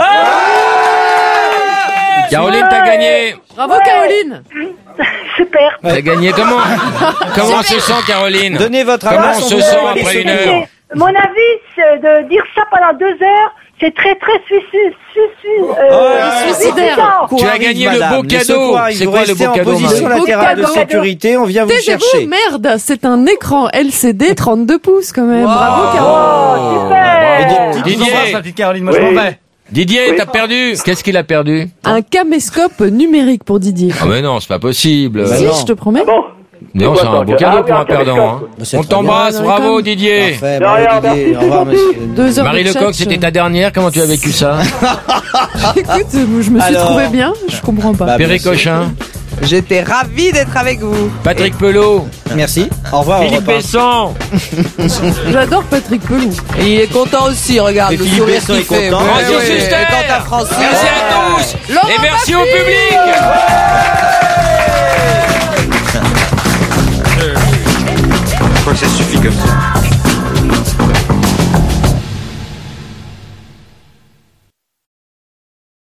Caroline, t'as gagné. Bravo Caroline. Super. T'as gagné comment? Comment on se sent, Caroline? Donnez votre Comment adresse, on on se vous sent envoie les après une souvenirs. heure? Mon avis, c'est de dire ça pendant deux heures. C'est très, très suicide. Euh, suicidaire. suicidant. Tu as gagné le beau cadeau. C'est quoi le beau cadeau, En position Marie? latérale de Beau cadeau. sécurité, on vient vous Taisez-vous, chercher. merde, c'est un écran L C D trente-deux pouces quand même. Bravo Caroline. Oh, super. Et des petites Didier. Embrasse la petite Caroline, moi je Oui. m'en vais. Didier, t'as perdu. Qu'est-ce qu'il a perdu? Un caméscope numérique pour Didier. Ah mais non, c'est pas possible. Bah Si, non. je te promets. Bon. Non, C'est c'est quoi, un beau ça? cadeau Ah, pour un oui, perdant. Hein. Bah, c'est On très t'embrasse, bien. bravo Didier. Parfait, De rien, bravo Didier. merci. Au revoir, monsieur. Deux heures Marie de Lecoq, tchatch. c'était ta dernière. Comment tu as vécu ça? Écoute, je me suis Alors. trouvé bien, je comprends pas. Bah, Perry Cochin, J'étais ravie d'être avec vous. Patrick Pelot, Merci. Au revoir. au Philippe revoir. Besson. J'adore Patrick Pelou. Et il est content aussi, regarde Et le Philippe sourire Besson qu'il est fait. content. Ouais, Francis ouais. Huster. Et quant à Francis, Merci à tous. Laurent Et merci au Baffy. public. Je crois que ça suffit comme ça.